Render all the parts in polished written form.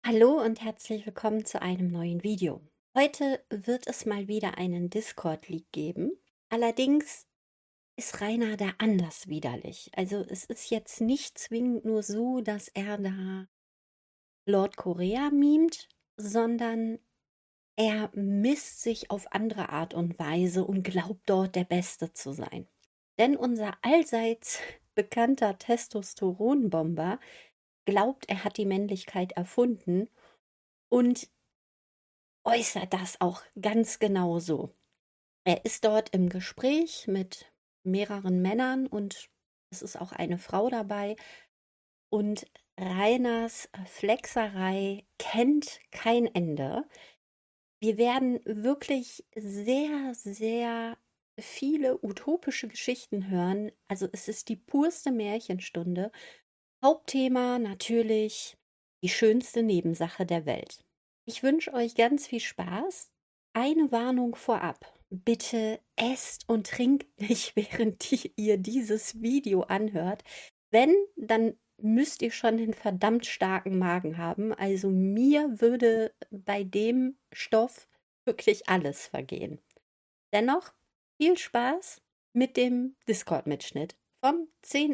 Hallo und herzlich willkommen zu einem neuen Video. Heute wird es mal wieder einen Discord-Leak geben. Allerdings ist Rainer da anders widerlich. Also es ist jetzt nicht zwingend nur so, dass er da Lord Korea mimt, sondern er misst sich auf andere Art und Weise und glaubt dort der Beste zu sein. Denn unser allseits bekannter Testosteronbomber glaubt, er hat die Männlichkeit erfunden und äußert das auch ganz genau so. Er ist dort im Gespräch mit mehreren Männern und es ist auch eine Frau dabei. Und Rainers Flexerei kennt kein Ende. Wir werden wirklich sehr, sehr viele utopische Geschichten hören. Also es ist die purste Märchenstunde. Hauptthema natürlich die schönste Nebensache der Welt. Ich wünsche euch ganz viel Spaß. Eine Warnung vorab. Bitte esst und trinkt nicht, während ihr dieses Video anhört. Wenn, dann müsst ihr schon einen verdammt starken Magen haben. Also mir würde bei dem Stoff wirklich alles vergehen. Dennoch viel Spaß mit dem Discord-Mitschnitt vom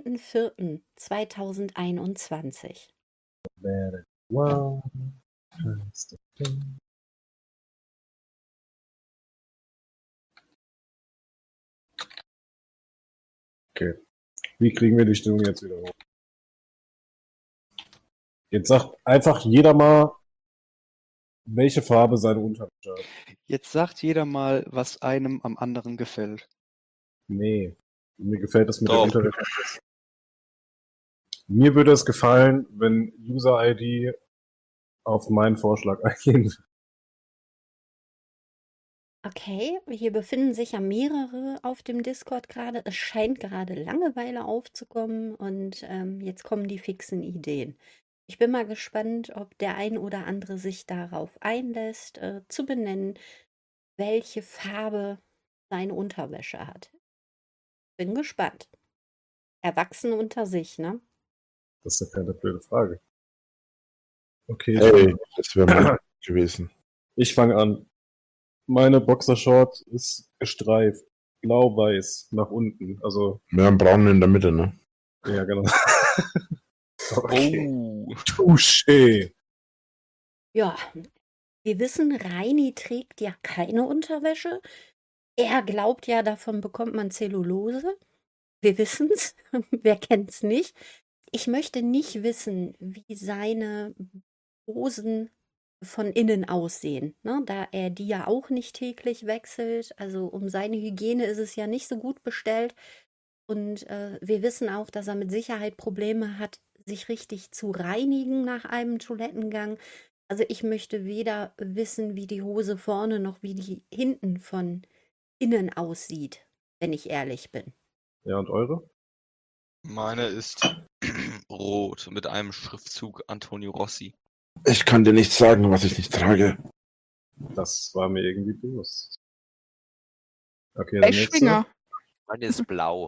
10.04.2021. Better one has to think. Okay. Wie kriegen wir die Stimmung jetzt wieder hoch? Jetzt sagt einfach jeder mal, welche Farbe seine Unterwäsche hat. Jetzt sagt jeder mal, was einem am anderen gefällt. Nee, mir gefällt das mit Doch. der Unterwäsche nicht. Mir würde es gefallen, wenn User-ID auf meinen Vorschlag eingehen würde. Okay, hier befinden sich ja mehrere auf dem Discord gerade. Es scheint gerade Langeweile aufzukommen und jetzt kommen die fixen Ideen. Ich bin mal gespannt, ob der ein oder andere sich darauf einlässt, zu benennen, welche Farbe seine Unterwäsche hat. Bin gespannt. Erwachsene unter sich, ne? Das ist ja keine blöde Frage. Okay, Hey, das wäre mal gewesen. ich fange an. Meine Boxershort ist gestreift. Blau-weiß nach unten. Also, Wir haben braun in der Mitte, ne? ja, genau. Okay. Oh. Touché. Ja, wir wissen, Reini trägt ja keine Unterwäsche. Er glaubt ja, davon bekommt man Zellulose. Wir wissen's. Wer kennt's nicht? Ich möchte nicht wissen, wie seine Hosen von innen aussehen, ne? Da er die ja auch nicht täglich wechselt. Also um seine Hygiene ist es ja nicht so gut bestellt. Und wir wissen auch, dass er mit Sicherheit Probleme hat, sich richtig zu reinigen nach einem Toilettengang. Also ich möchte weder wissen, wie die Hose vorne noch wie die hinten von innen aussieht, wenn ich ehrlich bin. Ja, und eure? Meine ist rot mit einem Schriftzug Antonio Rossi. Ich kann dir nicht sagen, was ich nicht trage. Das war mir irgendwie bewusst. Okay, der nächste. Eschwinger. Meine ist blau.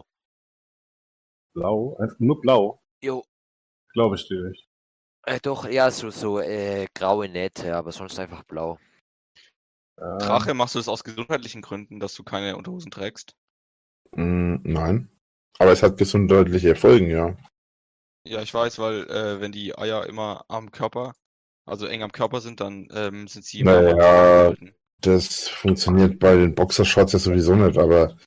Blau, einfach nur blau. Jo, Glaube ich dir nicht. doch, ja, so graue Nähte, aber sonst einfach blau. Drache, machst du das aus gesundheitlichen Gründen, dass du keine Unterhosen trägst? Nein. Aber es hat gesundheitliche Folgen, ja. Ja, ich weiß, weil wenn die Eier immer am Körper, also eng am Körper sind, dann sind sie immer am Naja, gehalten. das funktioniert bei den Boxershorts ja sowieso nicht, aber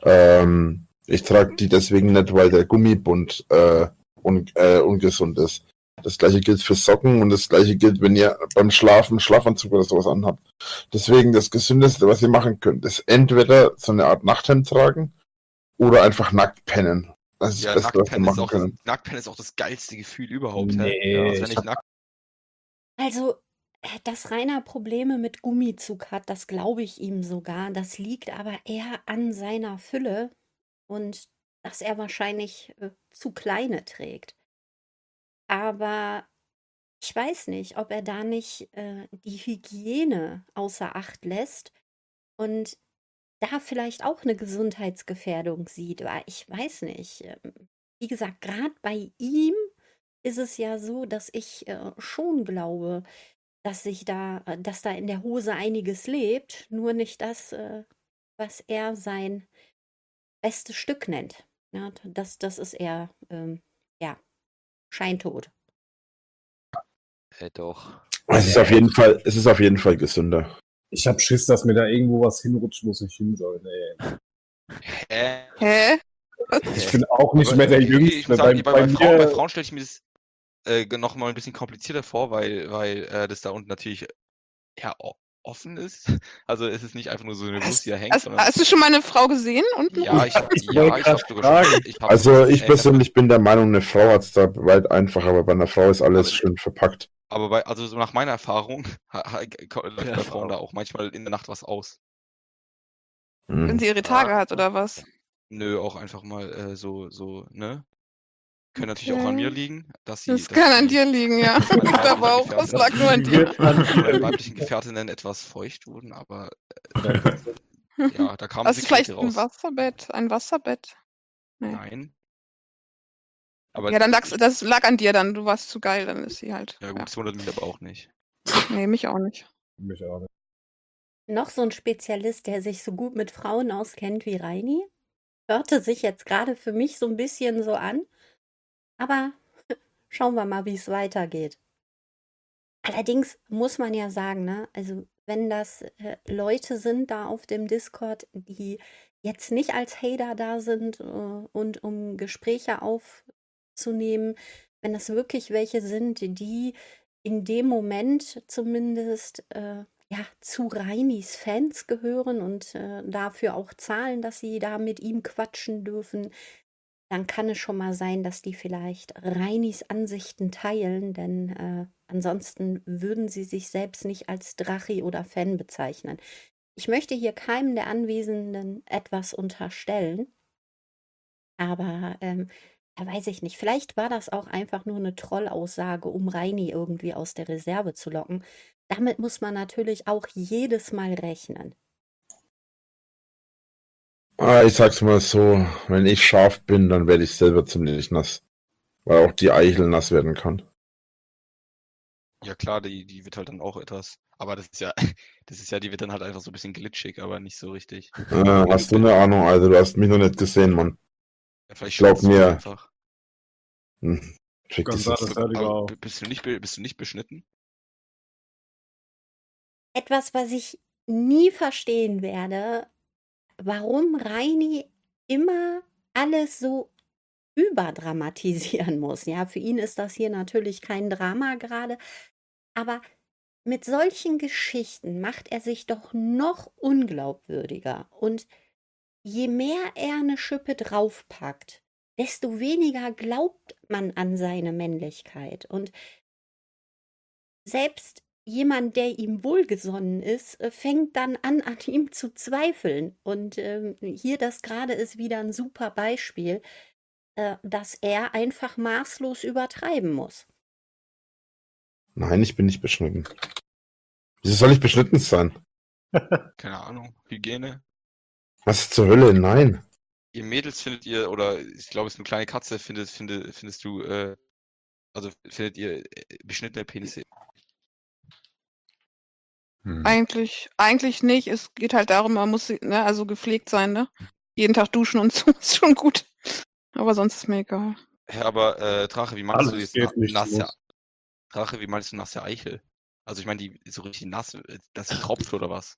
ich trage die deswegen nicht, weil der Gummibund ungesund ist. Das gleiche gilt für Socken und das gleiche gilt, wenn ihr beim Schlafen Schlafanzug oder sowas anhabt. Deswegen das Gesündeste, was ihr machen könnt, ist entweder so eine Art Nachthemd tragen oder einfach nackt pennen. Das ist Ja, das Beste, was wir Nacktpennen machen können. ist auch das geilste Gefühl überhaupt. Nee, hä? Ja, also wenn ich ich hab- nackt Also, dass Rainer Probleme mit Gummizug hat, das glaube ich ihm sogar. Das liegt aber eher an seiner Fülle und dass er wahrscheinlich zu kleine trägt. Aber ich weiß nicht, ob er da nicht die Hygiene außer Acht lässt und da vielleicht auch eine Gesundheitsgefährdung sieht. Weil ich weiß nicht. Wie gesagt, gerade bei ihm ist es ja so, dass ich schon glaube, dass da in der Hose einiges lebt, nur nicht das, was er sein bestes Stück nennt. Ja, das ist eher, ja, scheintot. Doch. Es ist auf jeden Fall gesünder. Ich hab Schiss, dass mir da irgendwo was hinrutscht, wo es nicht hin soll. Nee. Hä? Ich bin auch nicht mehr der Ich Jüngste. muss sagen, bei mir- Frauen stelle ich mir das noch mal ein bisschen komplizierter vor, weil das da unten natürlich ja offen ist. Also es ist nicht einfach nur so eine Wurst, die da hängt, sondern Hast du schon mal eine Frau gesehen? Unten ja, ich wollte habe grad sogar schon. fragen. Also ich persönlich bin der Meinung, eine Frau hat es da weit einfacher, aber bei einer Frau ist alles Aber- schön verpackt. Aber also so nach meiner Erfahrung läuft bei Frauen da auch manchmal in der Nacht was aus. Wenn Hm. sie ihre Tage hat, oder was? Nö, auch einfach mal so, ne? Können natürlich auch an mir Okay. liegen, dass Das dass kann an die dir liegen, ja. meine Gut, aber auch, weiblichen das lag nur an dir. meine weiblichen Gefährtinnen etwas feucht wurden, aber ja, da kamen Hast du vielleicht Sekretäre ein raus. Wasserbett? Ein Wasserbett? Nee. Nein. Aber Ja, dann das lag an dir dann. Du warst zu geil, dann ist sie halt. ja gut, das wundert mich aber auch nicht. Nee, mich auch nicht. Mich auch nicht. Noch so ein Spezialist, der sich so gut mit Frauen auskennt wie Reini. Hörte sich jetzt gerade für mich so ein bisschen so an. Aber schauen wir mal, wie es weitergeht. Allerdings muss man ja sagen, ne, also wenn das Leute sind da auf dem Discord, die jetzt nicht als Hater da sind und um Gespräche aufzunehmen, wenn das wirklich welche sind, die in dem Moment zumindest ja, zu Reinis Fans gehören und dafür auch zahlen, dass sie da mit ihm quatschen dürfen, dann kann es schon mal sein, dass die vielleicht Reinis Ansichten teilen, denn ansonsten würden sie sich selbst nicht als Drachi oder Fan bezeichnen. Ich möchte hier keinem der Anwesenden etwas unterstellen, aber ja, weiß ich nicht. Vielleicht war das auch einfach nur eine Trollaussage, um Reini irgendwie aus der Reserve zu locken. Damit muss man natürlich auch jedes Mal rechnen. Ich sag's mal so, wenn ich scharf bin, dann werde ich selber ziemlich nass. Weil auch die Eichel nass werden kann. Ja klar, die wird halt dann auch etwas. Aber das ist ja, die wird dann halt einfach so ein bisschen glitschig, aber nicht so richtig. Hast du eine Ahnung, Alter? Du hast mich noch nicht gesehen, Mann. Ja, vielleicht Glaub schwitzt du mir. einfach. Fick das Gonzales jetzt. hört lieber Aber auf. bist du nicht beschnitten? Etwas, was ich nie verstehen werde, warum Reini immer alles so überdramatisieren muss. Ja, für ihn ist das hier natürlich kein Drama gerade, aber mit solchen Geschichten macht er sich doch noch unglaubwürdiger. Und je mehr er eine Schippe draufpackt, desto weniger glaubt man an seine Männlichkeit. Und selbst jemand, der ihm wohlgesonnen ist, fängt dann an ihm zu zweifeln. Und hier das gerade ist wieder ein super Beispiel, dass er einfach maßlos übertreiben muss. Nein, ich bin nicht beschnitten. Wieso soll ich beschnitten sein? Keine Ahnung. Hygiene? Was zur Hölle? Nein. Ihr Mädels findet ihr, oder ich glaube, es ist eine kleine Katze, findest du, also findet ihr beschnittene Penisse? Eigentlich nicht. Es geht halt darum, man muss ne, also gepflegt sein, ne? Jeden Tag duschen und so ist schon gut. Aber sonst ist mir egal. Ja, aber Drache, wie meinst du Alles jetzt geht nicht, nasse muss. Drache, wie meinst du nasse Eichel? Also ich meine, die ist so richtig nass, dass sie tropft oder was?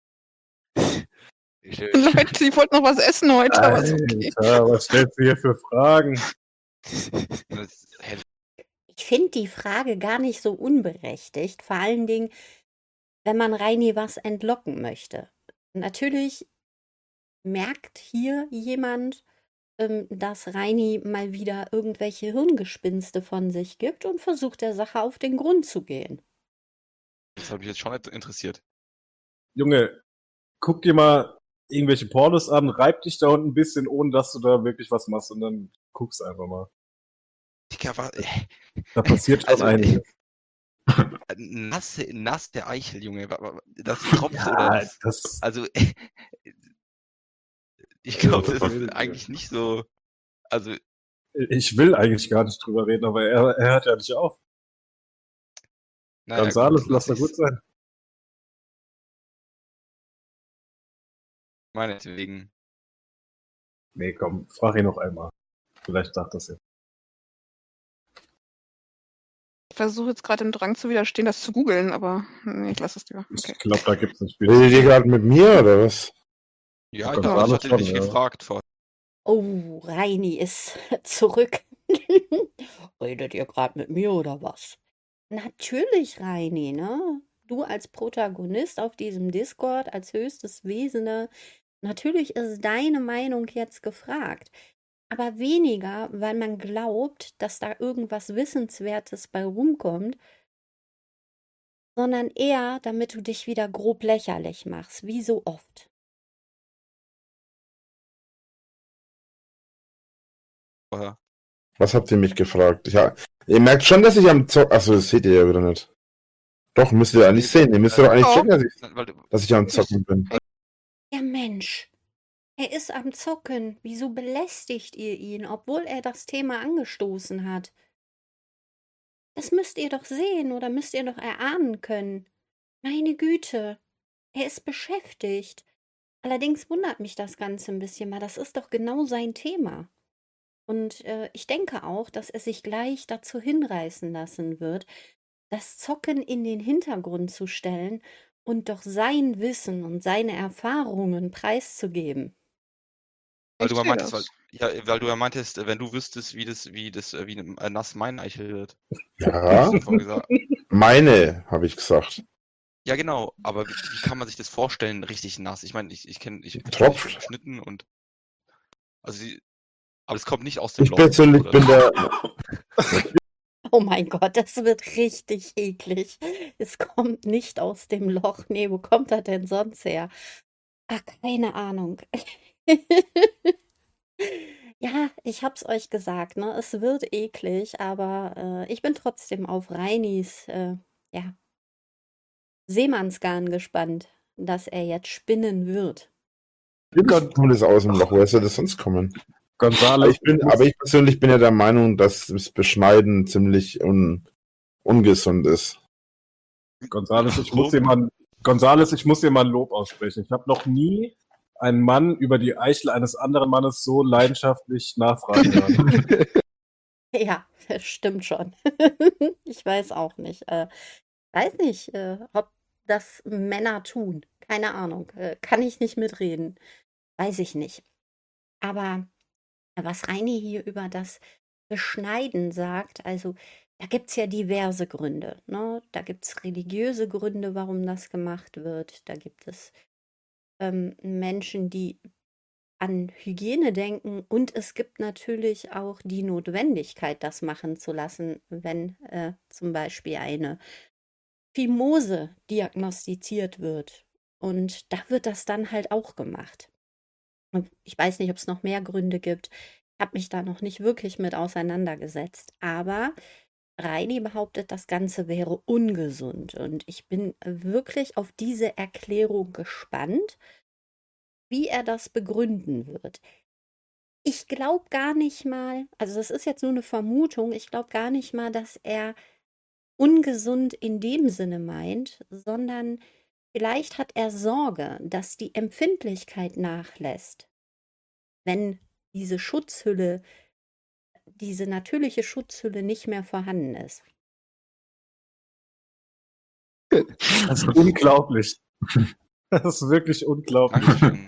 Leute, ich wollte noch was essen heute, aber ist okay. Alter, was stellst du hier für Fragen? Hä, Ich finde die Frage gar nicht so unberechtigt, vor allen Dingen, wenn man Reini was entlocken möchte. Natürlich merkt hier jemand, dass Reini mal wieder irgendwelche Hirngespinste von sich gibt und versucht der Sache auf den Grund zu gehen. das hat mich jetzt schon interessiert. Junge, guck dir mal irgendwelche Pornos an, reib dich da unten ein bisschen, ohne dass du da wirklich was machst und dann guckst einfach mal. Digga, was? Da passiert schon Also, einiges. Nass der Eichel, Junge. Das tropft oder was? das, Also, ich glaube, das ist eigentlich nicht so. Also, Ich will eigentlich gar nicht drüber reden, aber er hört ja nicht auf. Naja, Gonzales, gut, lass lass doch gut ich's. sein. Meinetwegen. Nee, komm, frag ihn noch einmal. Vielleicht sagt das jetzt. Ich versuche jetzt gerade im Drang zu widerstehen, das zu googeln, aber nee, ich lasse es lieber. Okay. Ich glaube, da gibt es ein Spiel. Redet ihr gerade mit mir oder was? Ja, Gott, ich alles hatte schon, dich ja. gefragt vorhin. Oh, Reini ist zurück. Redet ihr gerade mit mir oder was? Natürlich, Reini, ne? Du als Protagonist auf diesem Discord, als höchstes Wesen, natürlich ist deine Meinung jetzt gefragt. Aber weniger, weil man glaubt, dass da irgendwas Wissenswertes bei rumkommt, sondern eher, damit du dich wieder grob lächerlich machst, wie so oft. Vorher. Was habt ihr mich gefragt? Ihr merkt schon, dass ich am Zocken... Achso, das seht ihr ja wieder nicht. Doch, müsst ihr eigentlich sehen. Ihr müsst doch eigentlich Doch. checken, Weil du, dass ich am Zocken bin. Ja, Mensch, er ist am Zocken. Wieso belästigt ihr ihn, obwohl er das Thema angestoßen hat? Das müsst ihr doch sehen oder müsst ihr doch erahnen können. Meine Güte, er ist beschäftigt. Allerdings wundert mich das Ganze ein bisschen mal. Das ist doch genau sein Thema. Und ich denke auch, dass er sich gleich dazu hinreißen lassen wird, das Zocken in den Hintergrund zu stellen und doch sein Wissen und seine Erfahrungen preiszugeben. weil Ich du ja seh meintest, das. weil du ja meintest, wenn du wüsstest, wie nass mein Eichel wird. Ja, Hast du vorhin gesagt. meine, habe ich gesagt. Ja, genau, aber wie kann man sich das vorstellen, richtig nass? Ich meine, ich Tropft. geschnitten und also aber es kommt nicht aus dem Ich Loch. persönlich oder? bin der... Oh mein Gott, das wird richtig eklig. Es kommt nicht aus dem Loch. Nee, wo kommt er denn sonst her? Ach, keine Ahnung. Ja, ich hab's euch gesagt, ne? Es wird eklig, aber ich bin trotzdem auf Reinis, ja, Seemannsgarn gespannt, dass er jetzt spinnen wird. kommt es aus dem Loch. Woher soll das sonst kommen? Gonzales, Aber ich persönlich bin ja der Meinung, dass das Beschneiden ziemlich ungesund ist. Gonzales, ich muss dir mal ein Lob aussprechen. Ich habe noch nie einen Mann über die Eichel eines anderen Mannes so leidenschaftlich nachfragen hören. Ja, das stimmt schon. Ich weiß auch nicht. Weiß nicht, ob das Männer tun. Keine Ahnung. Kann ich nicht mitreden. Weiß ich nicht. Aber was Reini hier über das Beschneiden sagt, also da gibt es ja diverse Gründe. Ne? Da gibt es religiöse Gründe, warum das gemacht wird. Da gibt es Menschen, die an Hygiene denken. Und es gibt natürlich auch die Notwendigkeit, das machen zu lassen, wenn zum Beispiel eine Phimose diagnostiziert wird. Und da wird das dann halt auch gemacht. Und ich weiß nicht, ob es noch mehr Gründe gibt. Ich habe mich da noch nicht wirklich mit auseinandergesetzt. Aber Reini behauptet, das Ganze wäre ungesund. Und ich bin wirklich auf diese Erklärung gespannt, wie er das begründen wird. Ich glaube gar nicht mal, also das ist jetzt nur eine Vermutung, ich glaube gar nicht mal, dass er ungesund in dem Sinne meint, sondern vielleicht hat er Sorge, dass die Empfindlichkeit nachlässt, wenn diese Schutzhülle, diese natürliche Schutzhülle nicht mehr vorhanden ist. Das ist unglaublich. Das ist wirklich unglaublich. Dankeschön.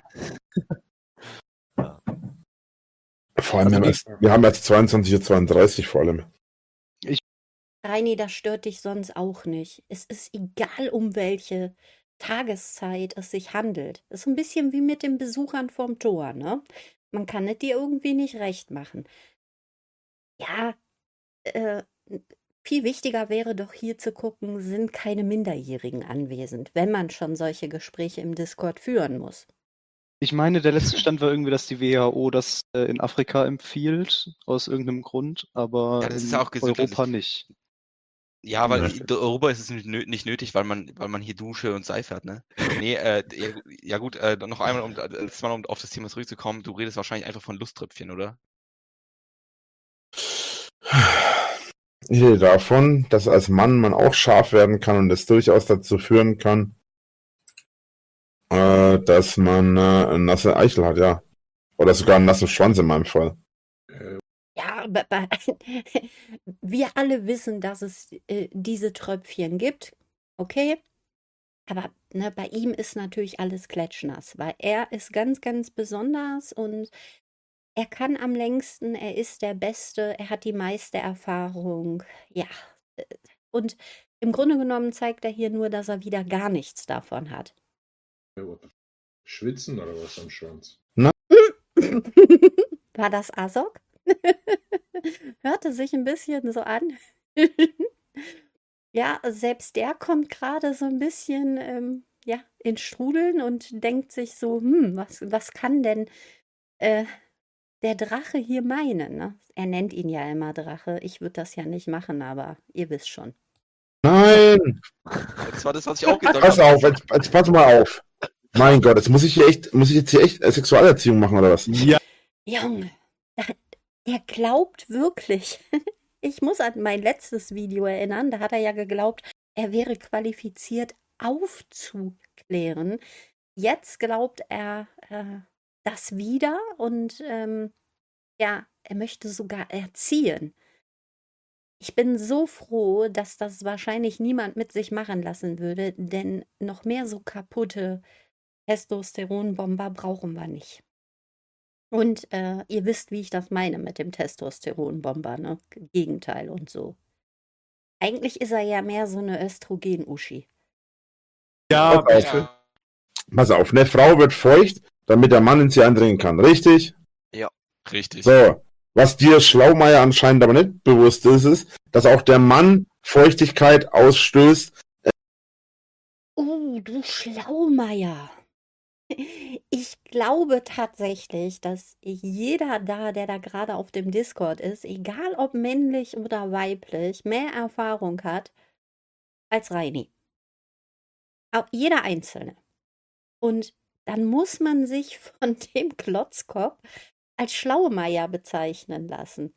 Vor allem, wir haben jetzt 22:32 Uhr vor allem. Reini, das stört dich sonst auch nicht. Es ist egal, um welche Tageszeit es sich handelt. Es ist ein bisschen wie mit den Besuchern vorm Tor, ne? Man kann es dir irgendwie nicht recht machen. Ja, viel wichtiger wäre doch hier zu gucken, sind keine Minderjährigen anwesend, wenn man schon solche Gespräche im Discord führen muss. Ich meine, der letzte Stand war irgendwie, dass die WHO das in Afrika empfiehlt, aus irgendeinem Grund, aber Ja, das ist in ja auch gesundheitlich. Europa nicht. Ja, weil in Europa ist es nicht nötig, weil man hier Dusche und Seife hat, ne? Nee, ja gut, noch einmal, um auf das Thema zurückzukommen, du redest wahrscheinlich einfach von Lusttröpfchen, oder? Ich rede davon, dass als Mann man auch scharf werden kann und es durchaus dazu führen kann, dass man eine nasse Eichel hat, ja. Oder sogar einen nassen Schwanz in meinem Fall. Ja, aber wir alle wissen, dass es diese Tröpfchen gibt, okay? Aber ne, bei ihm ist natürlich alles klatschnass, weil er ist ganz, ganz besonders und er kann am längsten, er ist der Beste, er hat die meiste Erfahrung. Ja, und im Grunde genommen zeigt er hier nur, dass er wieder gar nichts davon hat. Schwitzen oder was am Schwanz? War das Asok? Hörte sich ein bisschen so an. Ja, selbst der kommt gerade so ein bisschen ja, in Strudeln und denkt sich so, was kann denn der Drache hier meinen? Ne? Er nennt ihn ja immer Drache. Ich würde das ja nicht machen, aber ihr wisst schon. Nein! Das war das, was ich auch gedacht Pass habe. auf, jetzt pass mal auf. Mein Gott, jetzt muss ich jetzt hier echt Sexualerziehung machen, oder was? Ja. Junge, der glaubt wirklich. Ich muss an mein letztes Video erinnern, da hat er ja geglaubt, er wäre qualifiziert aufzuklären. Jetzt glaubt er das wieder und ja, er möchte sogar erziehen. Ich bin so froh, dass das wahrscheinlich niemand mit sich machen lassen würde, denn noch mehr so kaputte Testosteronbomber brauchen wir nicht. Und ihr wisst, wie ich das meine mit dem Testosteronbomber, ne? Gegenteil und so. Eigentlich ist er ja mehr so eine Östrogen-Uschi. Ja, Pass auf, eine Frau wird feucht, damit der Mann in sie eindringen kann, richtig? Richtig. So, was dir Schlaumeier anscheinend aber nicht bewusst ist, dass auch der Mann Feuchtigkeit ausstößt. Du Schlaumeier. Ich glaube tatsächlich, dass jeder da, der da gerade auf dem Discord ist, egal ob männlich oder weiblich, mehr Erfahrung hat als Reini. Auch jeder Einzelne. Und dann muss man sich von dem Klotzkopf als Schlaumeier bezeichnen lassen.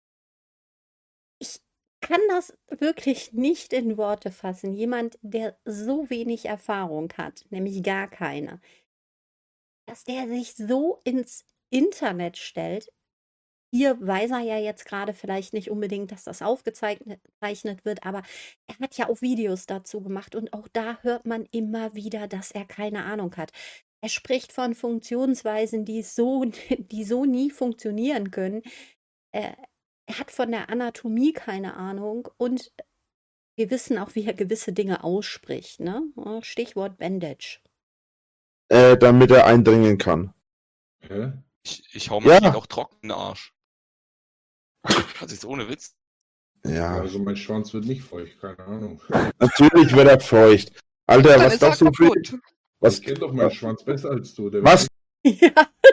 Ich kann das wirklich nicht in Worte fassen. Jemand, der so wenig Erfahrung hat, nämlich gar keine, dass der sich so ins Internet stellt. Hier weiß er ja jetzt gerade vielleicht nicht unbedingt, dass das aufgezeichnet wird, aber er hat ja auch Videos dazu gemacht und auch da hört man immer wieder, dass er keine Ahnung hat. Er spricht von Funktionsweisen, die so nie funktionieren können. Er hat von der Anatomie keine Ahnung und wir wissen auch, wie er gewisse Dinge ausspricht. Ne? Stichwort Bandage. Damit er eindringen kann. Hä? Ich hau mir Ja. auch trocken in den Arsch. Also jetzt ohne Witz. Ja, Also mein Schwanz wird nicht feucht, keine Ahnung. natürlich wird er feucht. Alter, Dann was ist er glaubst du für... kaputt. Was, Ich kenne doch meinen Schwanz besser als du. Der was? Ja.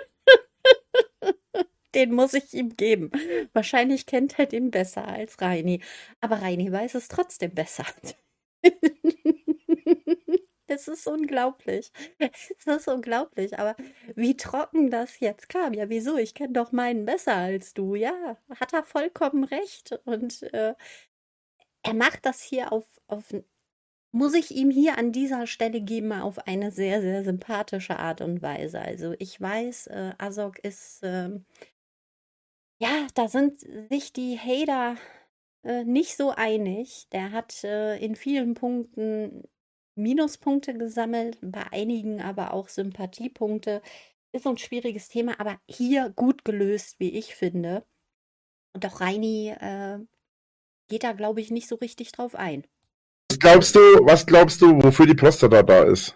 Den muss ich ihm geben. Wahrscheinlich kennt er den besser als Reini. Aber Reini weiß es trotzdem besser. Das ist unglaublich. Es ist unglaublich. Aber wie trocken das jetzt kam. Ja, wieso? Ich kenne doch meinen besser als du. Ja, hat er vollkommen recht. Und er macht das hier muss ich ihm hier an dieser Stelle geben, auf eine sehr, sehr sympathische Art und Weise. Also ich weiß, Asok ist, ja, da sind sich die Hater nicht so einig. Der hat in vielen Punkten Minuspunkte gesammelt, bei einigen aber auch Sympathiepunkte. Ist so ein schwieriges Thema, aber hier gut gelöst, wie ich finde. Und auch Reini geht da, glaube ich, nicht so richtig drauf ein. Was glaubst du, wofür die Prostata da ist?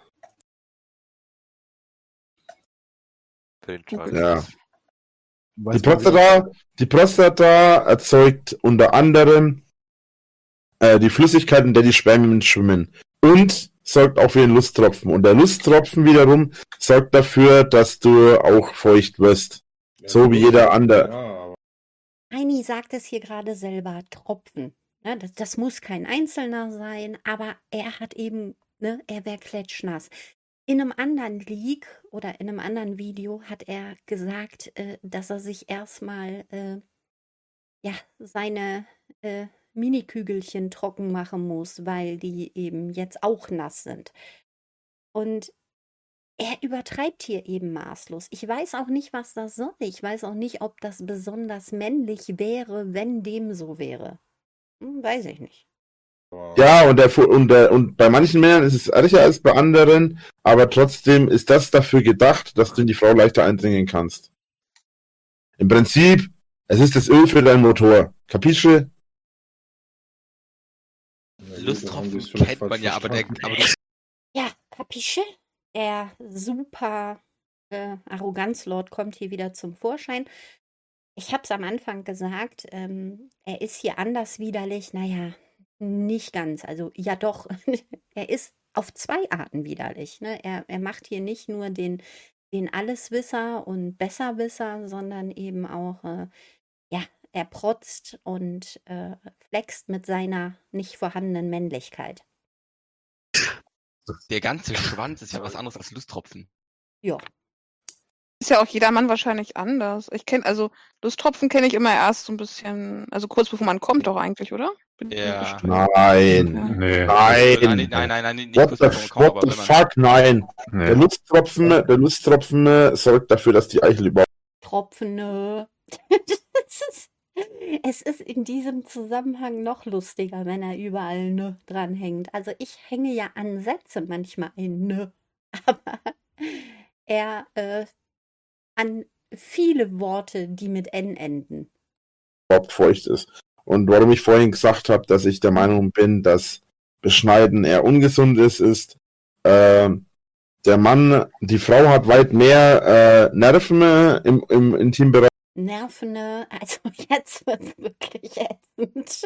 Für den Schwanz. Ja. Weiß Die man nicht. Die Prostata erzeugt unter anderem die Flüssigkeit, in der die Spermien schwimmen. Und sorgt auch für den Lusttropfen. Und der Lusttropfen wiederum sorgt dafür, dass du auch feucht wirst. So wie jeder andere. Ja, aber Reini sagt es hier gerade selber, Tropfen. Ne, das muss kein Einzelner sein, aber er hat eben, ne, er wäre klatschnass. In einem anderen Leak oder in einem anderen Video hat er gesagt, dass er sich erstmal ja, seine Minikügelchen trocken machen muss, weil die eben jetzt auch nass sind. Und er übertreibt hier eben maßlos. Ich weiß auch nicht, was das soll. Ich weiß auch nicht, ob das besonders männlich wäre, wenn dem so wäre. Weiß ich nicht. Ja, und bei manchen Männern ist es ärger als bei anderen, aber trotzdem ist das dafür gedacht, dass du in die Frau leichter eindringen kannst. Im Prinzip, es ist das Öl für deinen Motor. Kapische? Lusttropfen kennt man ja, aber Ja, kapische? Der super Arroganzlord kommt hier wieder zum Vorschein. Ich habe es am Anfang gesagt, er ist hier anders widerlich. Naja, nicht ganz. Also ja doch, er ist auf 2 Arten widerlich. Ne? Er macht hier nicht nur den Alleswisser und Besserwisser, sondern eben auch, er protzt und flext mit seiner nicht vorhandenen Männlichkeit. der ganze Schwanz ist ja was anderes als Lusttropfen. Ja. Ist ja auch jedermann wahrscheinlich anders. Lusttropfen kenne ich immer erst so ein bisschen, also kurz bevor man kommt doch eigentlich, oder? Ja. Nein. Nee. Nein, nicht What kurz the, bevor man kommt, aber what the wenn man. fuck? Nein. Nee. Der Lusttropfen sorgt dafür, dass die Eichel überhaupt. Tropfene. Es ist in diesem Zusammenhang noch lustiger, wenn er überall ne dranhängt. Also ich hänge ja an Sätze manchmal ein ne, aber er an viele Worte, die mit N enden. feucht ist. Und warum ich vorhin gesagt habe, dass ich der Meinung bin, dass Beschneiden eher ungesund ist, der Mann, die Frau hat weit mehr Nerven im Intimbereich Nervene, also jetzt wird es wirklich ätzend.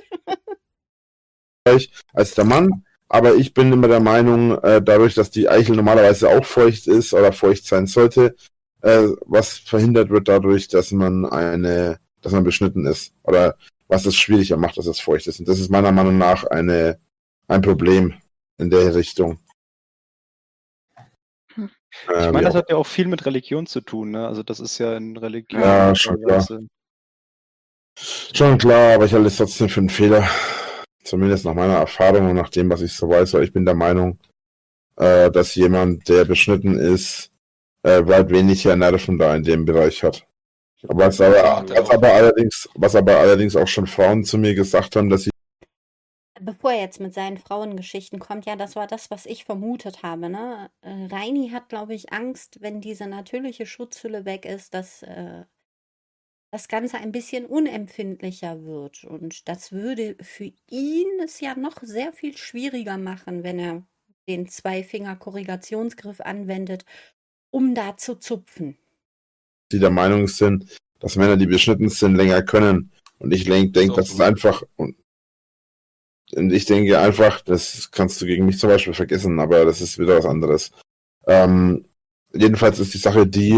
als der Mann, aber ich bin immer der Meinung, dadurch, dass die Eichel normalerweise auch feucht ist oder feucht sein sollte, was verhindert wird dadurch, dass man beschnitten ist oder was es schwieriger macht, dass es feucht ist. Und das ist meiner Meinung nach ein Problem in der Richtung. Ich meine, das hat ja auch viel mit Religion zu tun, ne? Also das ist ja in Religion. Ja, schon klar. Schon klar, aber ich halte es trotzdem für einen Fehler. Zumindest nach meiner Erfahrung und nach dem, was ich so weiß. Weil ich bin der Meinung, dass jemand, der beschnitten ist, weit weniger Nerven da in dem Bereich hat. Was aber allerdings auch schon Frauen zu mir gesagt haben, dass sie. Bevor er jetzt mit seinen Frauengeschichten kommt, ja, das war das, was ich vermutet habe, ne? Reini hat, glaube ich, Angst, wenn diese natürliche Schutzhülle weg ist, dass das Ganze ein bisschen unempfindlicher wird. Und das würde für ihn es ja noch sehr viel schwieriger machen, wenn er den 2-Finger-Korrigationsgriff anwendet, um da zu zupfen. Die der Meinung sind, dass Männer, die beschnitten sind, länger können. Und ich denke, das ist einfach. Und ich denke einfach, das kannst du gegen mich zum Beispiel vergessen, aber das ist wieder was anderes. Jedenfalls ist die Sache die,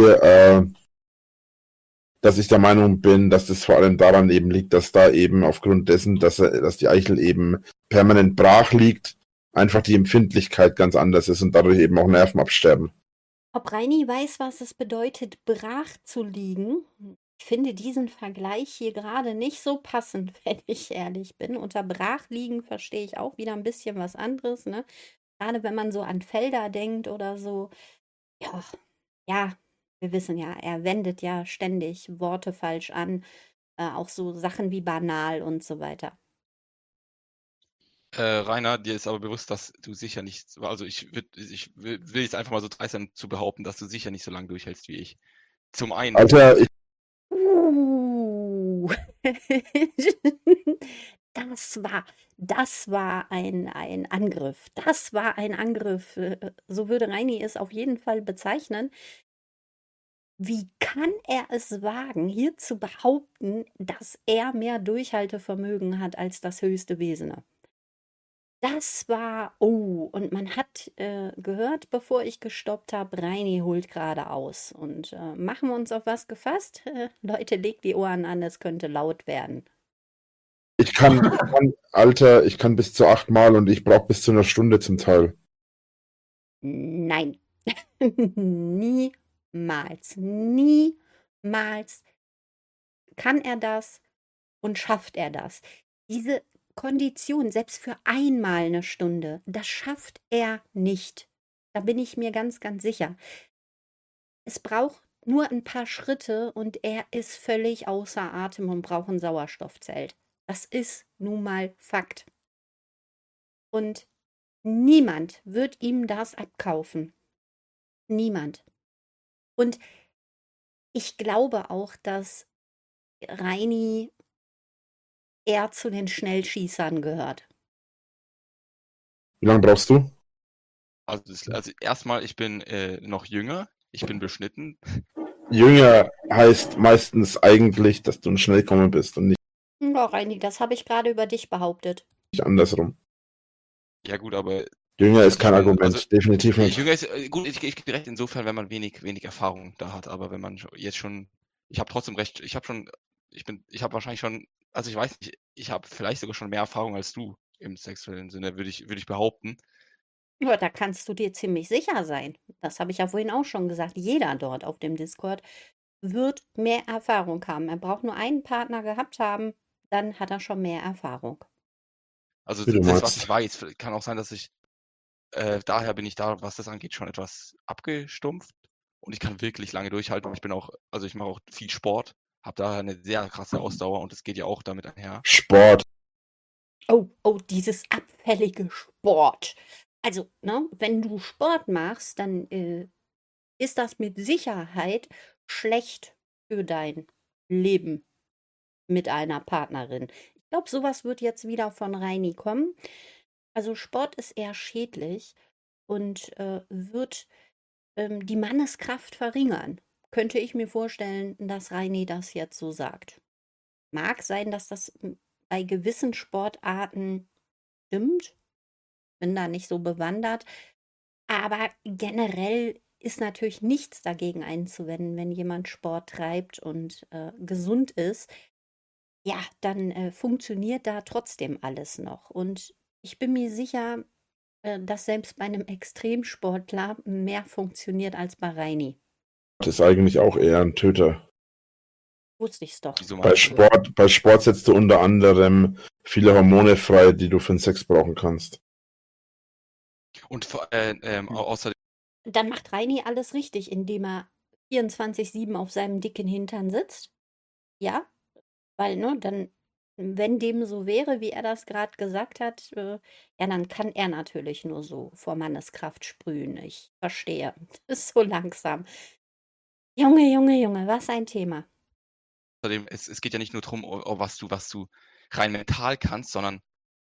dass ich der Meinung bin, dass das vor allem daran eben liegt, dass da eben aufgrund dessen, dass die Eichel eben permanent brach liegt, einfach die Empfindlichkeit ganz anders ist und dadurch eben auch Nerven absterben. Ob Reini weiß, was es bedeutet, brach zu liegen? Ich finde diesen Vergleich hier gerade nicht so passend, wenn ich ehrlich bin. Unter Brachliegen verstehe ich auch wieder ein bisschen was anderes, ne? Gerade wenn man so an Felder denkt oder so. Ja, wir wissen ja, er wendet ja ständig Worte falsch an. Auch so Sachen wie banal und so weiter. Rainer, dir ist aber bewusst, dass du sicher nicht, also ich will jetzt einfach mal so dreist sein zu behaupten, dass du sicher nicht so lange durchhältst wie ich. Zum einen. Alter, Das war ein Angriff. Das war ein Angriff. So würde Reini es auf jeden Fall bezeichnen. Wie kann er es wagen, hier zu behaupten, dass er mehr Durchhaltevermögen hat als das höchste Wesene? Das war, und man hat gehört, bevor ich gestoppt habe, Reini holt gerade aus. Und machen wir uns auf was gefasst? Leute, legt die Ohren an, es könnte laut werden. Ich kann bis zu 8 Mal und ich brauche bis zu einer Stunde zum Teil. Nein. Niemals. Niemals kann er das und schafft er das. Diese Kondition, selbst für einmal eine Stunde, das schafft er nicht. Da bin ich mir ganz, ganz sicher. Es braucht nur ein paar Schritte und er ist völlig außer Atem und braucht ein Sauerstoffzelt. Das ist nun mal Fakt. Und niemand wird ihm das abkaufen. Niemand. Und ich glaube auch, dass Reini eher zu den Schnellschießern gehört. Wie lange brauchst du? Also erstmal, ich bin noch jünger, ich bin beschnitten. Jünger heißt meistens eigentlich, dass du ein Schnellkommer bist und Ja, Reini, das habe ich gerade über dich behauptet. nicht andersrum. Ja gut, aber Jünger ist kein Argument, also, definitiv nicht. jünger ist gut, ich gebe recht insofern, wenn man wenig Erfahrung da hat, aber wenn man jetzt schon, ich habe trotzdem recht, ich habe wahrscheinlich schon, also ich weiß nicht, ich habe vielleicht sogar schon mehr Erfahrung als du im sexuellen Sinne, würde ich behaupten. Ja, da kannst du dir ziemlich sicher sein. Das habe ich ja vorhin auch schon gesagt. Jeder dort auf dem Discord wird mehr Erfahrung haben. Er braucht nur einen Partner gehabt haben, dann hat er schon mehr Erfahrung. Also Wie du das, was meinst. ich weiß, kann auch sein, dass ich, daher bin ich da, was das angeht, schon etwas abgestumpft und ich kann wirklich lange durchhalten. Ich mache auch viel Sport, habe daher eine sehr krasse Ausdauer und es geht ja auch damit einher. Sport. Oh, dieses abfällige Sport. Also, ne, wenn du Sport machst, dann ist das mit Sicherheit schlecht für dein Leben mit einer Partnerin. Ich glaube, sowas wird jetzt wieder von Reini kommen. Also Sport ist eher schädlich und wird die Manneskraft verringern. Könnte ich mir vorstellen, dass Reini das jetzt so sagt. Mag sein, dass das bei gewissen Sportarten stimmt. Bin da nicht so bewandert. Aber generell ist natürlich nichts dagegen einzuwenden, wenn jemand Sport treibt und gesund ist. Ja, dann funktioniert da trotzdem alles noch. Und ich bin mir sicher, dass selbst bei einem Extremsportler mehr funktioniert als bei Reini. Das ist eigentlich auch eher ein Töter. Wusste ich's doch. Wieso Bei meinst du? Bei Sport setzt du unter anderem viele Hormone frei, die du für den Sex brauchen kannst. Und außerdem, Dann macht Reini alles richtig, indem er 24/7 auf seinem dicken Hintern sitzt. Ja, weil, ne, dann, wenn dem so wäre, wie er das gerade gesagt hat, ja, dann kann er natürlich nur so vor Manneskraft sprühen. Ich verstehe. Das ist so langsam. Junge, was ein Thema. es geht ja nicht nur darum, was du rein mental kannst, sondern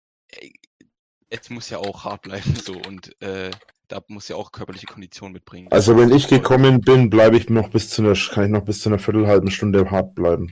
es muss ja auch hart bleiben so und da muss ja auch körperliche Kondition mitbringen. Also wenn ich gekommen bin, kann ich noch bis zu einer viertelhalben Stunde hart bleiben.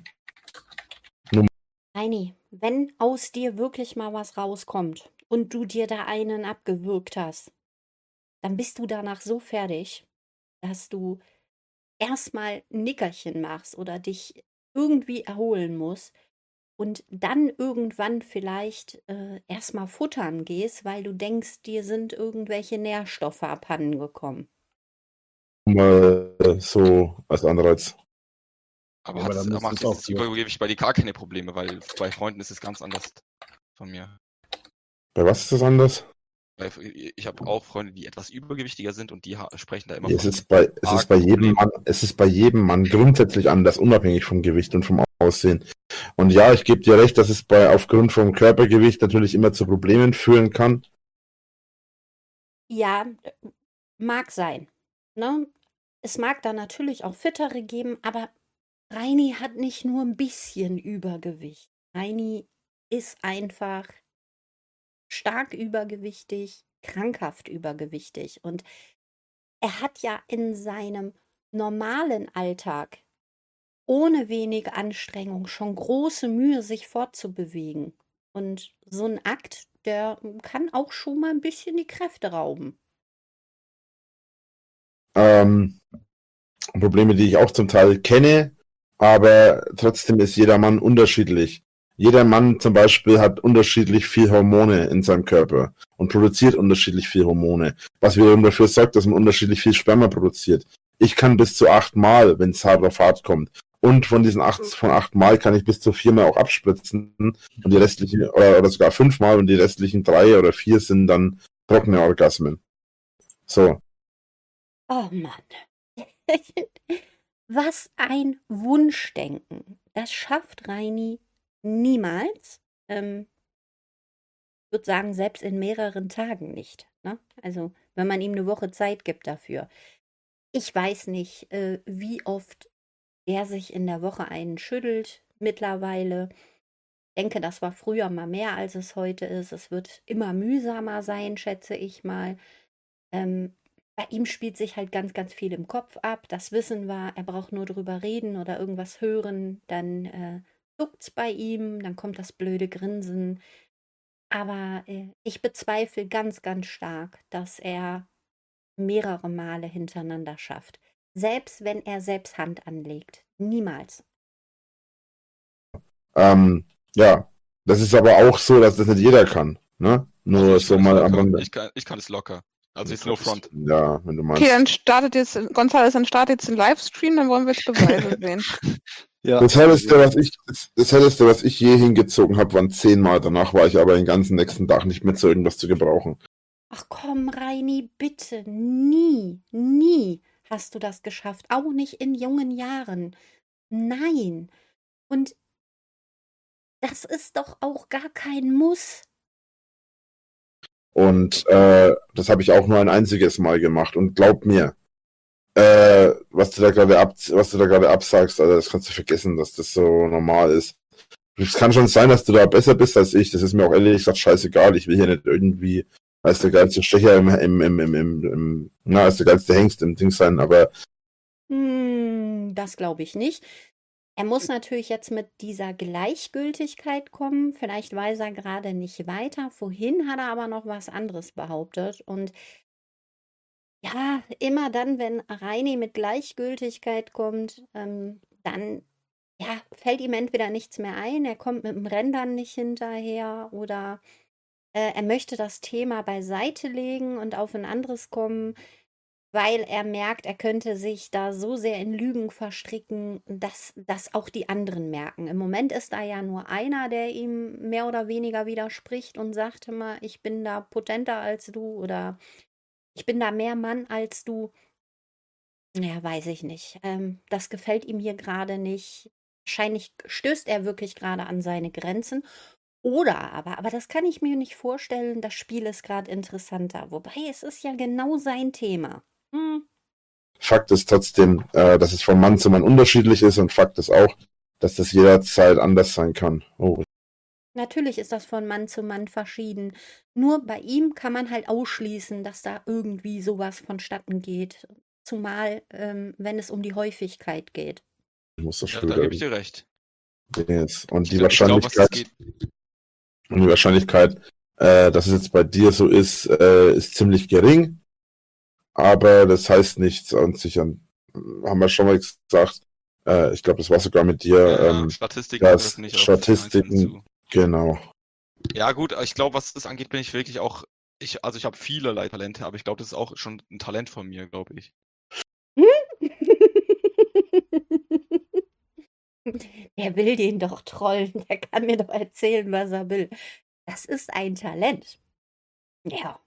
Reini, wenn aus dir wirklich mal was rauskommt und du dir da einen abgewürgt hast, dann bist du danach so fertig, dass du erstmal ein Nickerchen machst oder dich irgendwie erholen musst und dann irgendwann vielleicht erstmal futtern gehst, weil du denkst, dir sind irgendwelche Nährstoffe abhanden gekommen. Mal so als Anreiz. Aber Aber dann macht ist es auch das so. Übergewicht bei dir gar keine Probleme, weil bei Freunden ist es ganz anders von mir. Bei was ist das anders? Weil ich habe auch Freunde, die etwas übergewichtiger sind und die sprechen da immer Es von ist bei jedem Mann grundsätzlich anders, unabhängig vom Gewicht und vom Aussehen. Und ja, ich gebe dir recht, dass es aufgrund vom Körpergewicht natürlich immer zu Problemen führen kann. Ja, mag sein. Ne? Es mag da natürlich auch Fittere geben, aber Reini hat nicht nur ein bisschen Übergewicht. Reini ist einfach stark übergewichtig, krankhaft übergewichtig. Und er hat ja in seinem normalen Alltag ohne wenig Anstrengung schon große Mühe, sich fortzubewegen. Und so ein Akt, der kann auch schon mal ein bisschen die Kräfte rauben. Probleme, die ich auch zum Teil kenne, aber trotzdem ist jeder Mann unterschiedlich. Jeder Mann zum Beispiel hat unterschiedlich viel Hormone in seinem Körper und produziert unterschiedlich viel Hormone, was wiederum dafür sorgt, dass man unterschiedlich viel Sperma produziert. Ich kann bis zu 8 Mal, wenn es hart auf hart kommt, Und von diesen 8 Mal kann ich bis zu 4 Mal auch abspritzen. Und die restlichen, oder sogar 5 Mal, und die restlichen 3 oder 4 sind dann trockene Orgasmen. So. Oh Mann. Was ein Wunschdenken. Das schafft Reini niemals. Ich würde sagen, selbst in mehreren Tagen nicht. Ne? Also, wenn man ihm eine Woche Zeit gibt dafür. Ich weiß nicht, wie oft er sich in der Woche einen schüttelt mittlerweile. Ich denke, das war früher mal mehr, als es heute ist. Es wird immer mühsamer sein, schätze ich mal. Bei ihm spielt sich halt ganz, ganz viel im Kopf ab. Das wissen wir. Er braucht nur drüber reden oder irgendwas hören. Dann zuckt's bei ihm, dann kommt das blöde Grinsen. Aber ich bezweifle ganz, ganz stark, dass er mehrere Male hintereinander schafft. Selbst wenn er selbst Hand anlegt. Niemals. Ja, das ist aber auch so, dass das nicht jeder kann. Ne? Nur Also so mal am locker. Rande. Ich kann es locker. Also jetzt no front. Ja, wenn du meinst. Okay, dann startet jetzt, Gonzales, dann startet jetzt den Livestream, dann wollen wir jetzt Beweise sehen. Ja. Das Helleste, was ich je hingezogen habe, waren 10 Mal. Danach war ich aber den ganzen nächsten Tag nicht mehr zu irgendwas zu gebrauchen. Ach komm, Reini, bitte. Nie, nie hast du das geschafft. Auch nicht in jungen Jahren. Nein. Und das ist doch auch gar kein Muss. Und das habe ich auch nur ein einziges Mal gemacht. Und glaub mir, was du da gerade absagst, also das kannst du vergessen, dass das so normal ist. Es kann schon sein, dass du da besser bist als ich. Das ist mir auch ehrlich gesagt scheißegal. Ich will hier nicht irgendwie als der geilste Stecher als der geilste Hengst im Ding sein, aber Das glaube ich nicht. Er muss natürlich jetzt mit dieser Gleichgültigkeit kommen. Vielleicht weiß er gerade nicht weiter. Vorhin hat er aber noch was anderes behauptet. Und ja, immer dann, wenn Reini mit Gleichgültigkeit kommt, dann ja, fällt ihm entweder nichts mehr ein, er kommt mit dem Rendern nicht hinterher oder er möchte das Thema beiseite legen und auf ein anderes kommen, weil er merkt, er könnte sich da so sehr in Lügen verstricken, dass das auch die anderen merken. Im Moment ist da ja nur einer, der ihm mehr oder weniger widerspricht und sagt immer, ich bin da potenter als du oder ich bin da mehr Mann als du. Ja, weiß ich nicht. Das gefällt ihm hier gerade nicht. Wahrscheinlich stößt er wirklich gerade an seine Grenzen. Oder aber das kann ich mir nicht vorstellen, das Spiel ist gerade interessanter. Wobei, es ist ja genau sein Thema. Fakt ist trotzdem, dass es von Mann zu Mann unterschiedlich ist, und Fakt ist auch, dass das jederzeit anders sein kann. Oh. Natürlich ist das von Mann zu Mann verschieden. Nur bei ihm kann man halt ausschließen, dass da irgendwie sowas vonstatten geht. Zumal, wenn es um die Häufigkeit geht. Ich muss das Ja, schon da wieder gebe ich dir recht. Yes. Und Ich die glaub, Wahrscheinlichkeit, dass es jetzt bei dir so ist ziemlich gering. Aber das heißt nichts an sich an. Haben wir schon mal gesagt. Ich glaube, das war sogar mit dir. Statistiken dass treffen nicht auf Statistiken, Einzelnen zu. genau. Ja gut, ich glaube, was das angeht, bin ich wirklich auch, ich habe vielerlei Talente, aber ich glaube, das ist auch schon ein Talent von mir, glaube ich. Der will den doch trollen. Der kann mir doch erzählen, was er will. Das ist ein Talent. Ja.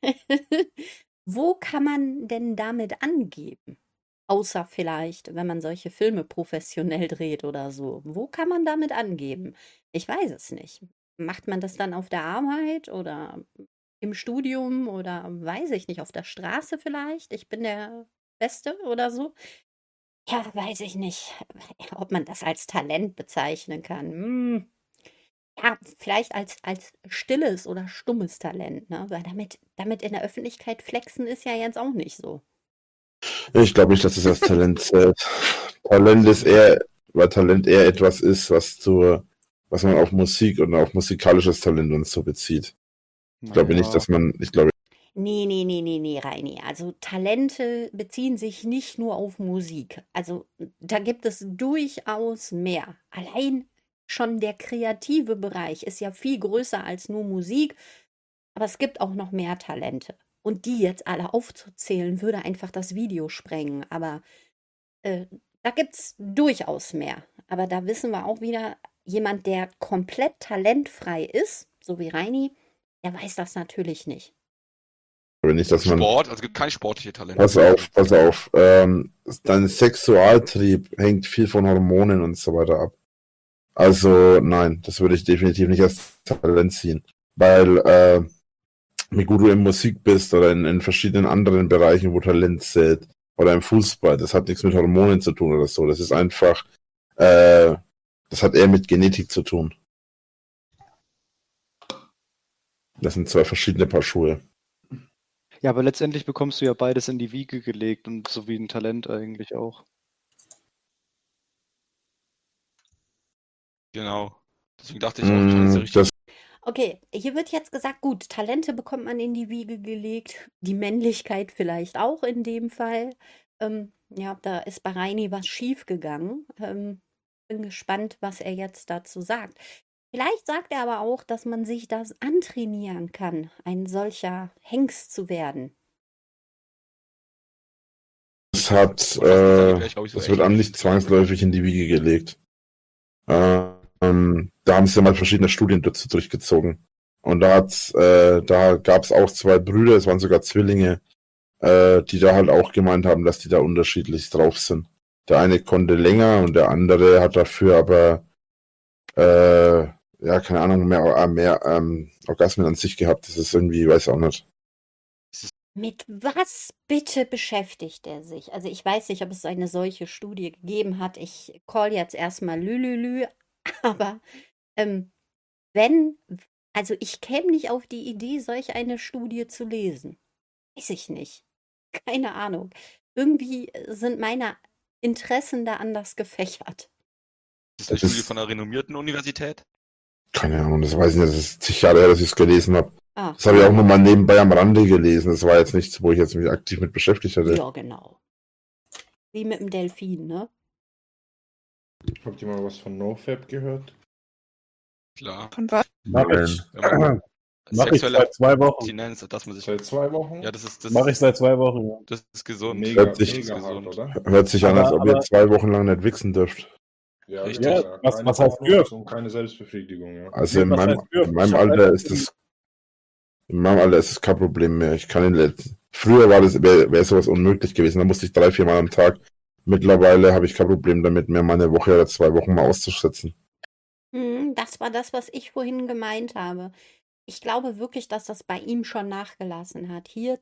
Wo kann man denn damit angeben? Außer vielleicht, wenn man solche Filme professionell dreht oder so. Wo kann man damit angeben? Ich weiß es nicht. Macht man das dann auf der Arbeit oder im Studium oder weiß ich nicht, auf der Straße vielleicht? Ich bin der Beste oder so? Ja, weiß ich nicht, ob man das als Talent bezeichnen kann. Ja, vielleicht als stilles oder stummes Talent, ne? Weil damit in der Öffentlichkeit flexen ist ja jetzt auch nicht so. Ich glaube nicht, dass es als Talent zählt. Talent ist eher, weil Talent eher etwas ist, was man auf Musik und auf musikalisches Talent und so bezieht. Ich glaube nicht, dass man, Nee, Reini. Also Talente beziehen sich nicht nur auf Musik. Also da gibt es durchaus mehr. Allein schon der kreative Bereich ist ja viel größer als nur Musik. Aber es gibt auch noch mehr Talente. Und die jetzt alle aufzuzählen, würde einfach das Video sprengen. Aber Da gibt es durchaus mehr. Aber da wissen wir auch wieder, jemand, der komplett talentfrei ist, so wie Reini, der weiß das natürlich nicht. Aber nicht, dass man. Sport, also es gibt kein sportliche Talent. Pass auf. Dein Sexualtrieb hängt viel von Hormonen und so weiter ab. Also nein, das würde ich definitiv nicht als Talent ziehen. Weil, wie gut du in Musik bist oder in verschiedenen anderen Bereichen, wo Talent zählt, oder im Fußball, das hat nichts mit Hormonen zu tun oder so. Das ist einfach, das hat eher mit Genetik zu tun. Das sind zwei verschiedene Paar Schuhe. Ja, aber letztendlich bekommst du ja beides in die Wiege gelegt und so wie ein Talent eigentlich auch. Genau. Deswegen dachte ich auch, das ist ja richtig. Das Okay, hier wird jetzt gesagt, gut, Talente bekommt man in die Wiege gelegt, die Männlichkeit vielleicht auch in dem Fall. Ja, da ist bei Reini was schiefgegangen. Bin gespannt, was er jetzt dazu sagt. Vielleicht sagt er aber auch, dass man sich das antrainieren kann, ein solcher Hengst zu werden. das hat, Und das ist, glaub ich, so das wird echt einem nicht zwangsläufig in die Wiege gelegt. Da haben sie mal verschiedene Studien dazu durchgezogen. Und da gab es auch zwei Brüder, es waren sogar Zwillinge, die da halt auch gemeint haben, dass die da unterschiedlich drauf sind. Der eine konnte länger und der andere hat dafür aber, ja, keine Ahnung, mehr Orgasmen an sich gehabt. Das ist irgendwie, weiß auch nicht. Mit was bitte beschäftigt er sich? Also ich weiß nicht, ob es eine solche Studie gegeben hat. Ich call jetzt erstmal Lülülü, aber also ich käme nicht auf die Idee, solch eine Studie zu lesen. Weiß ich nicht. Keine Ahnung. Irgendwie sind meine Interessen da anders gefächert. Ist das eine Studie von einer renommierten Universität? Keine Ahnung, das weiß ich nicht. Das ist zig Jahre her, dass ich es gelesen habe. Ah, Das habe ich auch nur mal nebenbei am Rande gelesen. Das war jetzt nichts, wo ich jetzt mich aktiv mit beschäftigt hatte. ja, genau. Wie mit dem Delfin, ne? Habt ihr mal was von NoFap gehört? Klar. Von was? Mach ich. Wenn man Mach ich sexuelle seit 2 Wochen. Abstinenz, dass man sich. Seit 2 Wochen? Ja, das Mach ich seit 2 Wochen. Ja. das ist gesund. Mega, Hört sich- mega das ist hart, gesund. oder? Hört sich an, als ob ihr Aber- 2 Wochen lang nicht wichsen dürft. Ja, Richtig. Ja, keine was heißt Pornos dürft? und keine Selbstbefriedigung, ja. Also in Was meinem, heißt dürfen? in meinem Ich hab Alter einfach ist es in meinem Alter ist es kein Problem mehr. Ich kann in letzten. Früher wäre sowas unmöglich gewesen. Da musste ich 3-4 Mal am Tag. Mittlerweile habe ich kein Problem damit, mir mal eine Woche oder 2 Wochen mal auszusetzen. Das war das, was ich vorhin gemeint habe. Ich glaube wirklich, dass das bei ihm schon nachgelassen hat. Hier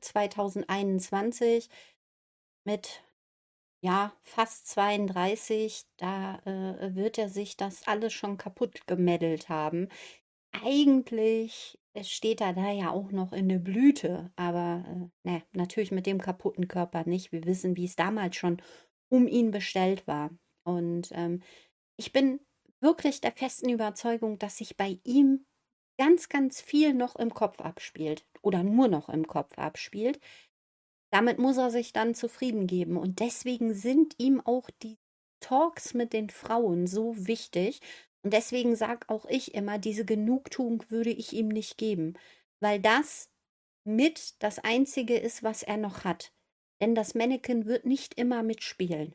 2021 mit ja, fast 32, da wird er sich das alles schon kaputt gemeddelt haben. Eigentlich steht er da ja auch noch in der Blüte, aber ne, natürlich mit dem kaputten Körper nicht. Wir wissen, wie es damals schon um ihn bestellt war. Und ich bin wirklich der festen Überzeugung, dass sich bei ihm ganz, ganz viel noch im Kopf abspielt oder nur noch im Kopf abspielt. Damit muss er sich dann zufrieden geben. Und deswegen sind ihm auch die Talks mit den Frauen so wichtig. Und deswegen sage auch ich immer, diese Genugtuung würde ich ihm nicht geben, weil das mit das Einzige ist, was er noch hat. Denn das Mannequin wird nicht immer mitspielen.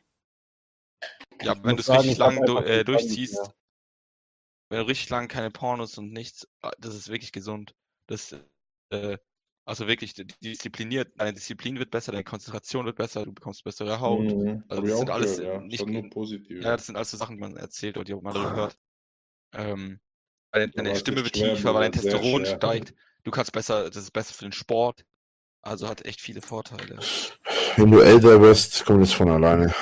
Ja, Ich wenn du muss es sagen, richtig ich hab lang einfach keinen durchziehst, mehr. wenn du richtig lang keine Pornos und nichts, das ist wirklich gesund. Das, also wirklich diszipliniert, deine Disziplin wird besser, deine Konzentration wird besser, du bekommst bessere Haut. Mhm. Also Hab ich das sind auch alles gehört, ja. nicht, Ist nur positiv. ja, das sind alles so Sachen, die man erzählt oder die man darüber hört. Deine Aber es Stimme ist wird schwer, tiefer, weil dein Bruder, sehr Testosteron schwer. steigt. Du kannst besser, das ist besser für den Sport. Also hat echt viele Vorteile. Wenn du älter wirst, kommt es von alleine.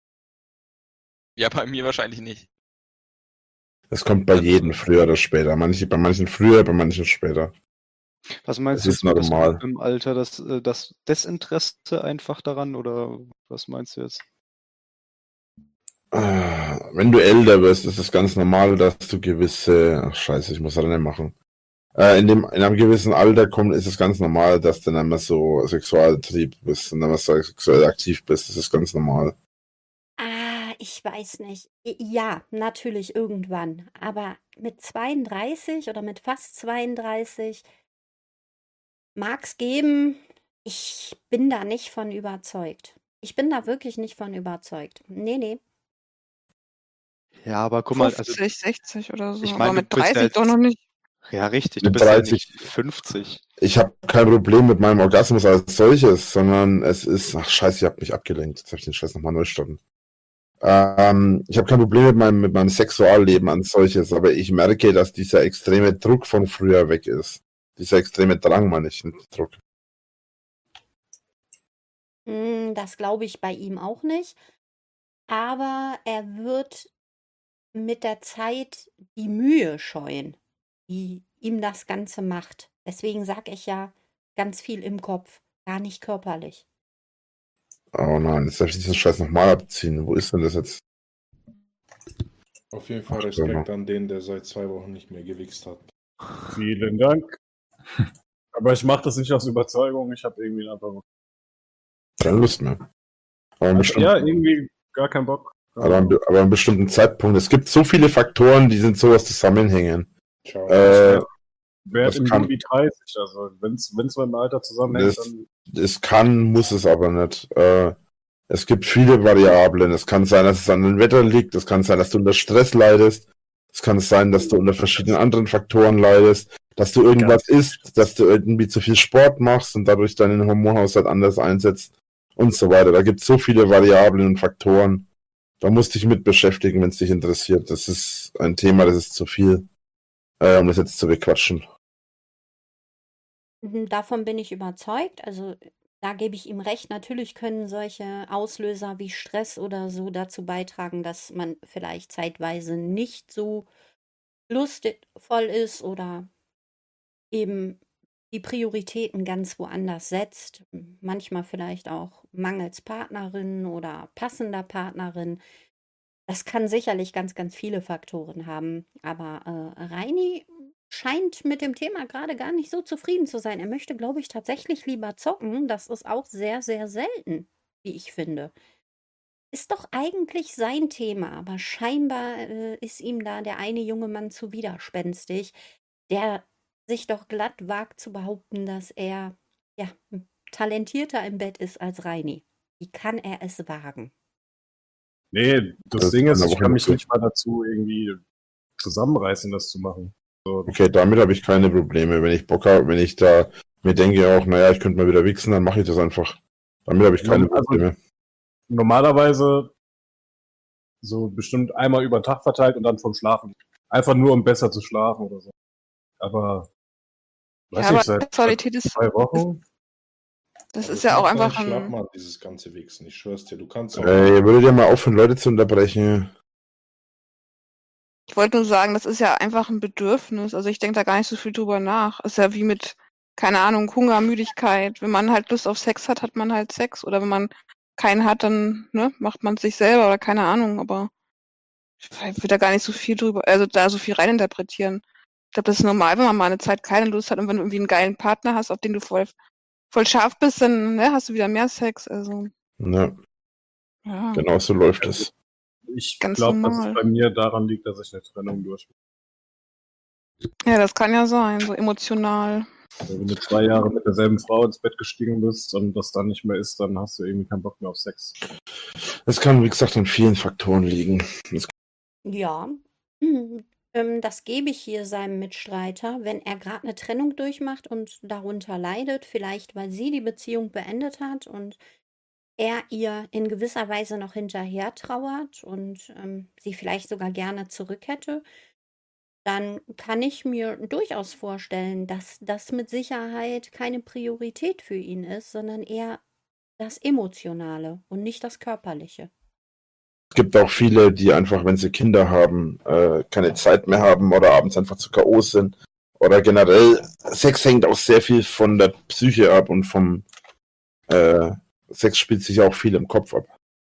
Ja, bei mir wahrscheinlich nicht. Das kommt bei jedem früher oder später. Bei manchen früher, bei manchen später. Was meinst Das du ist jetzt mit normal. im Alter, das Desinteresse einfach daran oder was meinst du jetzt? Wenn du älter wirst, ist es ganz normal, dass du gewisse. Ach scheiße, ich muss das nicht machen. In einem gewissen Alter ist es ganz normal, dass du dann immer so Sexualtrieb bist und dann so sexuell aktiv bist. Das ist ganz normal. Ich weiß nicht. Ja, natürlich irgendwann. Aber mit 32 oder mit fast 32 mag's geben. Ich bin da nicht von überzeugt. Ich bin da wirklich nicht von überzeugt. Nee. Ja, aber guck mal, 50, 60 oder so. ich Aber meine, mit du bist ja 30 doch jetzt, noch nicht. ja richtig, du Mit bist ja 30. nicht 50. Ich habe kein Problem mit meinem Orgasmus als solches, sondern es ist, ach scheiße, ich habe mich abgelenkt. Jetzt habe ich den Scheiß nochmal neu starten. Ich habe kein Problem mit meinem Sexualleben als solches, aber ich merke, dass dieser extreme Druck von früher weg ist. Dieser extreme Drang, meine ich, nicht Druck. Das glaube ich bei ihm auch nicht. Aber er wird mit der Zeit die Mühe scheuen, die ihm das Ganze macht. Deswegen sage ich ja ganz viel im Kopf, gar nicht körperlich. Oh nein, jetzt darf ich diesen Scheiß nochmal abziehen. Wo ist denn das jetzt? Auf jeden Fall Respekt an den, der seit 2 Wochen nicht mehr gewichst hat. Vielen Dank. Aber ich mache das nicht aus Überzeugung. Ich habe irgendwie einfach Keine Lust mehr. Aber ja, irgendwie gar keinen Bock. aber an einem bestimmten Zeitpunkt. Es gibt so viele Faktoren, die sind sowas zusammenhängen. Ciao. Werd das im kann- Juli 30. Also wenn es mit dem Alter zusammenhängt, dann Es kann, muss es aber nicht. Es gibt viele Variablen. Es kann sein, dass es an dem Wetter liegt. Es kann sein, dass du unter Stress leidest. Es kann sein, dass du unter verschiedenen anderen Faktoren leidest. Dass du irgendwas isst, dass du irgendwie zu viel Sport machst und dadurch deinen Hormonhaushalt anders einsetzt und so weiter. Da gibt es so viele Variablen und Faktoren. Da musst du dich mit beschäftigen, wenn es dich interessiert. Das ist ein Thema, das ist zu viel, um das jetzt zu bequatschen. Davon bin ich überzeugt. Also da gebe ich ihm recht. Natürlich können solche Auslöser wie Stress oder so dazu beitragen, dass man vielleicht zeitweise nicht so lustvoll ist oder eben die Prioritäten ganz woanders setzt. Manchmal vielleicht auch mangels Partnerin oder passender Partnerin. Das kann sicherlich ganz, ganz viele Faktoren haben. Aber Reini scheint mit dem Thema gerade gar nicht so zufrieden zu sein. Er möchte, glaube ich, tatsächlich lieber zocken. Das ist auch sehr, sehr selten, wie ich finde. Ist doch eigentlich sein Thema, aber scheinbar ist ihm da der eine junge Mann zu widerspenstig, der sich doch glatt wagt zu behaupten, dass er ja talentierter im Bett ist als Reini. Wie kann er es wagen? nee, das Das Ding ist, kann ich aber kann mich nicht. nicht mal dazu irgendwie zusammenreißen, das zu machen. So, Okay, damit habe ich keine Probleme. Wenn ich Bock habe, wenn ich da mir denke auch, naja, ich könnte mal wieder wichsen, dann mache ich das einfach. Damit habe ich keine Also- Probleme. normalerweise so bestimmt einmal über den Tag verteilt und dann vom Schlafen. Einfach nur, um besser zu schlafen oder so. Aber weiß Ja, nicht, aber seit Sexualität ist, 2 Wochen. das Aber ist es ja auch macht einen einfach schlapp, ein. Mann, dieses ganze Wichsen. Ich schwör's dir, du kannst auch. Würdet ihr mal aufhören, Leute zu unterbrechen? Ich wollte nur sagen, das ist ja einfach ein Bedürfnis. Also ich denke da gar nicht so viel drüber nach. Ist ja wie mit, keine Ahnung, Hunger, Müdigkeit. Wenn man halt Lust auf Sex hat, hat man halt Sex. Oder wenn man keinen hat, dann macht man es sich selber oder keine Ahnung. Aber ich will da gar nicht so viel drüber, also da so viel reininterpretieren. Ich glaube, das ist normal, wenn man mal eine Zeit keine Lust hat und wenn du irgendwie einen geilen Partner hast, auf den du voll scharf bist, dann hast du wieder mehr Sex. Also Ja, ja, genau so läuft es. Ich Ganz glaube, dass es normal. bei mir daran liegt, dass ich eine Trennung durchmache. Ja, das kann ja sein, so emotional. Wenn du 2 Jahre mit derselben Frau ins Bett gestiegen bist und das dann nicht mehr ist, dann hast du irgendwie keinen Bock mehr auf Sex. Das kann, wie gesagt, an vielen Faktoren liegen. Ja, das gebe ich hier seinem Mitstreiter, wenn er gerade eine Trennung durchmacht und darunter leidet, vielleicht weil sie die Beziehung beendet hat und er ihr in gewisser Weise noch hinterher trauert und sie vielleicht sogar gerne zurück hätte, dann kann ich mir durchaus vorstellen, dass das mit Sicherheit keine Priorität für ihn ist, sondern eher das Emotionale und nicht das Körperliche. Es gibt auch viele, die einfach, wenn sie Kinder haben, keine Zeit mehr haben oder abends einfach zu K.O. sind. Oder generell, Sex hängt auch sehr viel von der Psyche ab und vom Sex spielt sich auch viel im Kopf ab.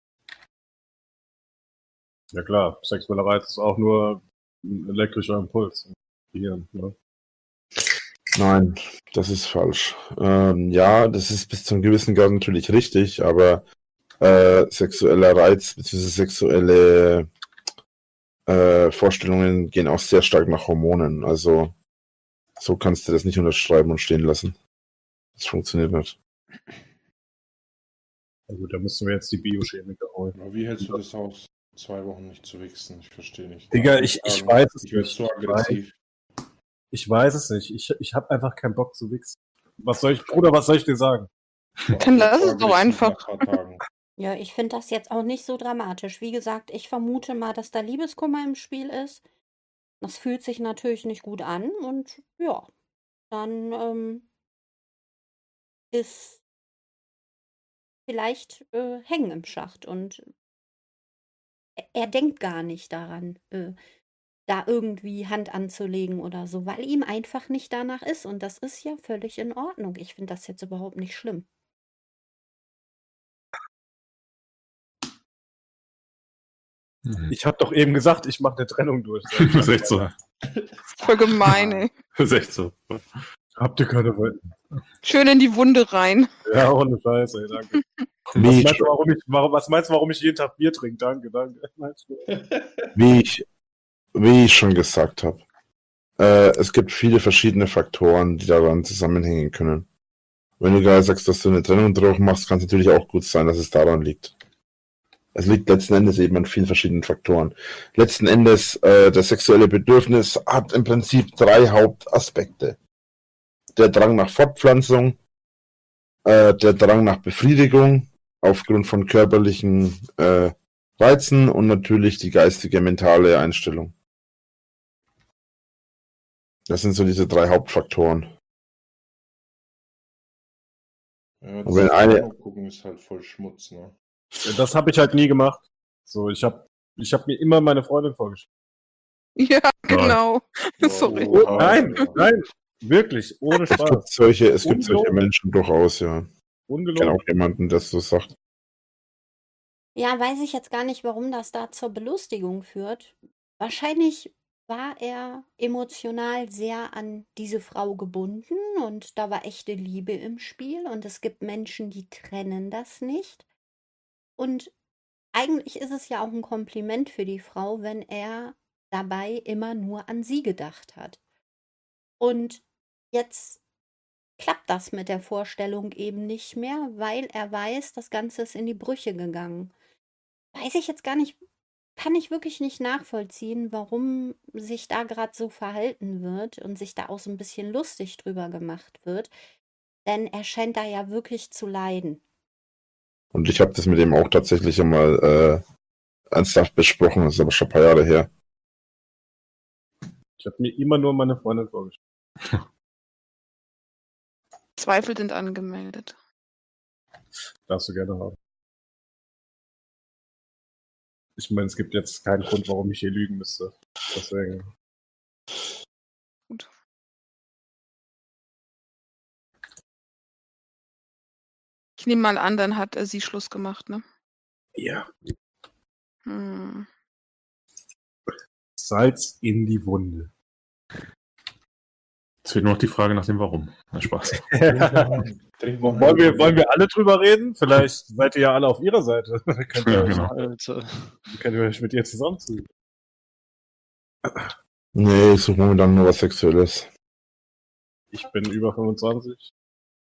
Ja klar, sexueller Reiz ist auch nur ein elektrischer Impuls im Gehirn. Ne? Nein, das ist falsch. Ja, das ist bis zu einem gewissen Grad natürlich richtig, aber sexueller Reiz bzw. sexuelle Vorstellungen gehen auch sehr stark nach Hormonen. Also so kannst du das nicht unterschreiben und stehen lassen. Das funktioniert nicht. Ja gut, da müssen wir jetzt die Biochemiker holen. Aber wie hältst du das aus? 2 Wochen nicht zu wichsen. Ich verstehe nicht. Digga, ich weiß es Ich werde nicht. so aggressiv. Ich weiß es nicht. Ich habe einfach keinen Bock zu wichsen. Was soll ich dir sagen? Dann lass es doch einfach. Nach ein paar Tagen. Ja, ich finde das jetzt auch nicht so dramatisch. Wie gesagt, ich vermute mal, dass da Liebeskummer im Spiel ist. Das fühlt sich natürlich nicht gut an und ja, dann ist vielleicht hängen im Schacht und er denkt gar nicht daran, da irgendwie Hand anzulegen oder so, weil ihm einfach nicht danach ist und das ist ja völlig in Ordnung. Ich finde das jetzt überhaupt nicht schlimm. Ich habe doch eben gesagt, ich mache eine Trennung durch. Das ist echt so. Voll gemein, ey. Das ist echt so. Habt ihr keine Wolken? Schön in die Wunde rein. Ja, ohne Scheiße, ey, danke. Was meinst du, warum ich jeden Tag Bier trinke? Danke. Wie ich schon gesagt habe, es gibt viele verschiedene Faktoren, die daran zusammenhängen können. Wenn du gerade sagst, dass du eine Trennung drauf machst, kann es natürlich auch gut sein, dass es daran liegt. Es liegt letzten Endes eben an vielen verschiedenen Faktoren. Letzten Endes, das sexuelle Bedürfnis hat im Prinzip 3 Hauptaspekte. Der Drang nach Fortpflanzung, der Drang nach Befriedigung aufgrund von körperlichen Reizen und natürlich die geistige, mentale Einstellung. Das sind so diese 3 Hauptfaktoren. Ja, Und wenn eine gucken ist halt voll Schmutz, ne? Das habe ich halt nie gemacht. So, ich hab mir immer meine Freundin vorgestellt. Ja, genau. Sorry. Oh, nein, wirklich, ohne Es Spaß. gibt solche Menschen durchaus, ja. Ich kenne Ungelogen. auch jemanden, der so sagt. Ja, weiß ich jetzt gar nicht, warum das da zur Belustigung führt. Wahrscheinlich war er emotional sehr an diese Frau gebunden und da war echte Liebe im Spiel und es gibt Menschen, die trennen das nicht. Und eigentlich ist es ja auch ein Kompliment für die Frau, wenn er dabei immer nur an sie gedacht hat. Und jetzt klappt das mit der Vorstellung eben nicht mehr, weil er weiß, das Ganze ist in die Brüche gegangen. Weiß ich jetzt gar nicht, kann ich wirklich nicht nachvollziehen, warum sich da gerade so verhalten wird und sich da auch so ein bisschen lustig drüber gemacht wird. Denn er scheint da ja wirklich zu leiden. Und ich habe das mit ihm auch tatsächlich einmal ernsthaft besprochen, das ist aber schon ein paar Jahre her. Ich habe mir immer nur meine Freundin vorgestellt. Zweifel sind angemeldet. Darfst du gerne haben. Ich meine, es gibt jetzt keinen Grund, warum ich hier lügen müsste. Deswegen. Gut. Ich nehme mal an, dann hat sie Schluss gemacht, ne? Ja. Hm. Salz in die Wunde. Es fehlt nur noch die Frage nach dem Warum. Na, Spaß. Wollen wir alle drüber reden? Vielleicht seid ihr ja alle auf ihrer Seite. Könnt ihr euch mit ihr zusammenziehen. Nee, ich suche momentan nur was Sexuelles. Ich bin über 25.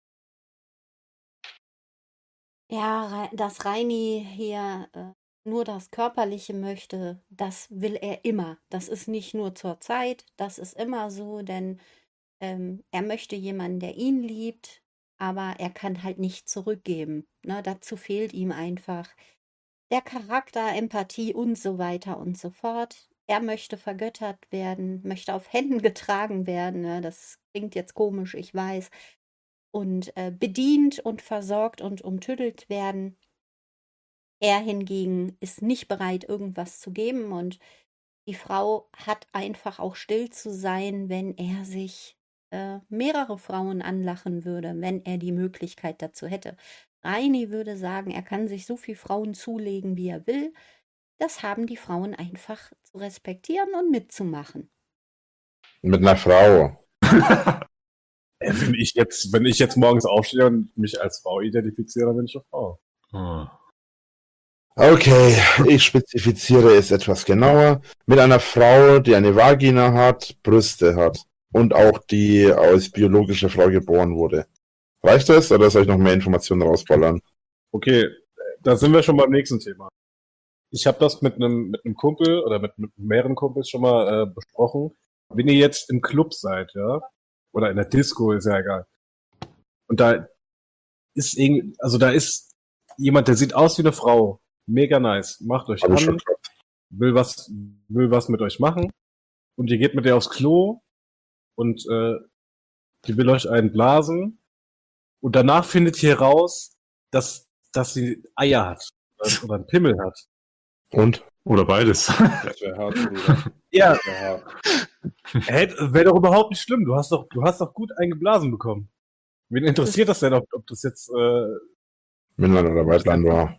Ja, dass Reini hier nur das Körperliche möchte, das will er immer. Das ist nicht nur zur Zeit, das ist immer so, denn er möchte jemanden, der ihn liebt, aber er kann halt nicht zurückgeben. Ne? Dazu fehlt ihm einfach der Charakter, Empathie und so weiter und so fort. Er möchte vergöttert werden, möchte auf Händen getragen werden. Ne? Das klingt jetzt komisch, ich weiß. Und bedient und versorgt und umtüdelt werden. Er hingegen ist nicht bereit, irgendwas zu geben und die Frau hat einfach auch still zu sein, wenn er sich mehrere Frauen anlachen würde, wenn er die Möglichkeit dazu hätte. Reini würde sagen, er kann sich so viel Frauen zulegen, wie er will. Das haben die Frauen einfach zu respektieren und mitzumachen. Mit einer Frau. Wenn ich jetzt morgens aufstehe und mich als Frau identifiziere, dann bin ich eine Frau. Oh. Okay, ich spezifiziere es etwas genauer. Mit einer Frau, die eine Vagina hat, Brüste hat und auch die als biologische Frau geboren wurde. Reicht das oder soll ich noch mehr Informationen rausballern? Okay, da sind wir schon beim nächsten Thema. ich habe das mit einem Kumpel oder mit mehreren Kumpels schon mal besprochen. Wenn ihr jetzt im Club seid, ja, oder in der Disco, ist ja egal. Und da ist irgendwie, also da ist jemand, der sieht aus wie eine Frau. Mega nice. Macht euch Hab ich schon an, gehabt. will was mit euch machen. Und ihr geht mit der aufs Klo und die will euch einen blasen. Und danach findet ihr raus, dass sie Eier hat oder einen Pimmel hat. Und? Oder beides. Das wäre hart, Bruder. Ja, Das wäre hart. wäre doch überhaupt nicht schlimm. Du hast doch gut eingeblasen bekommen. Wen interessiert das denn, ob das jetzt Männlein oder Weiblein war.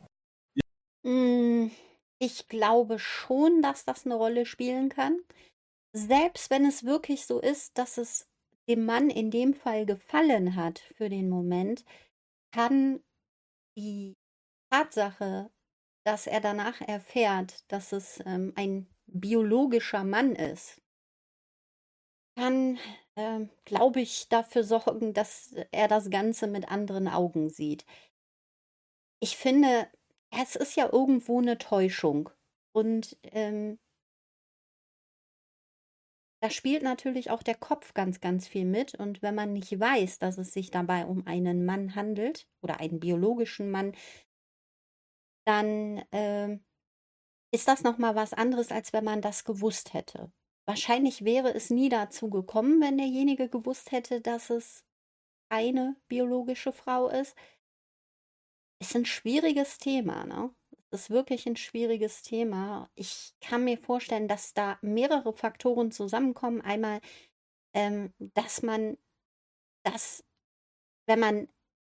Ich glaube schon, dass das eine Rolle spielen kann. Selbst wenn es wirklich so ist, dass es dem Mann in dem Fall gefallen hat für den Moment, kann die Tatsache, dass er danach erfährt, dass es ein biologischer Mann ist, kann, glaube ich, dafür sorgen, dass er das Ganze mit anderen Augen sieht. Ich finde, es ist ja irgendwo eine Täuschung. Und da spielt natürlich auch der Kopf ganz, ganz viel mit. Und wenn man nicht weiß, dass es sich dabei um einen Mann handelt oder einen biologischen Mann, dann ist das nochmal was anderes, als wenn man das gewusst hätte. Wahrscheinlich wäre es nie dazu gekommen, wenn derjenige gewusst hätte, dass es eine biologische Frau ist. Ist ein schwieriges Thema, ne? Es ist wirklich ein schwieriges Thema. Ich kann mir vorstellen, dass da mehrere Faktoren zusammenkommen. Einmal, dass man das, wenn man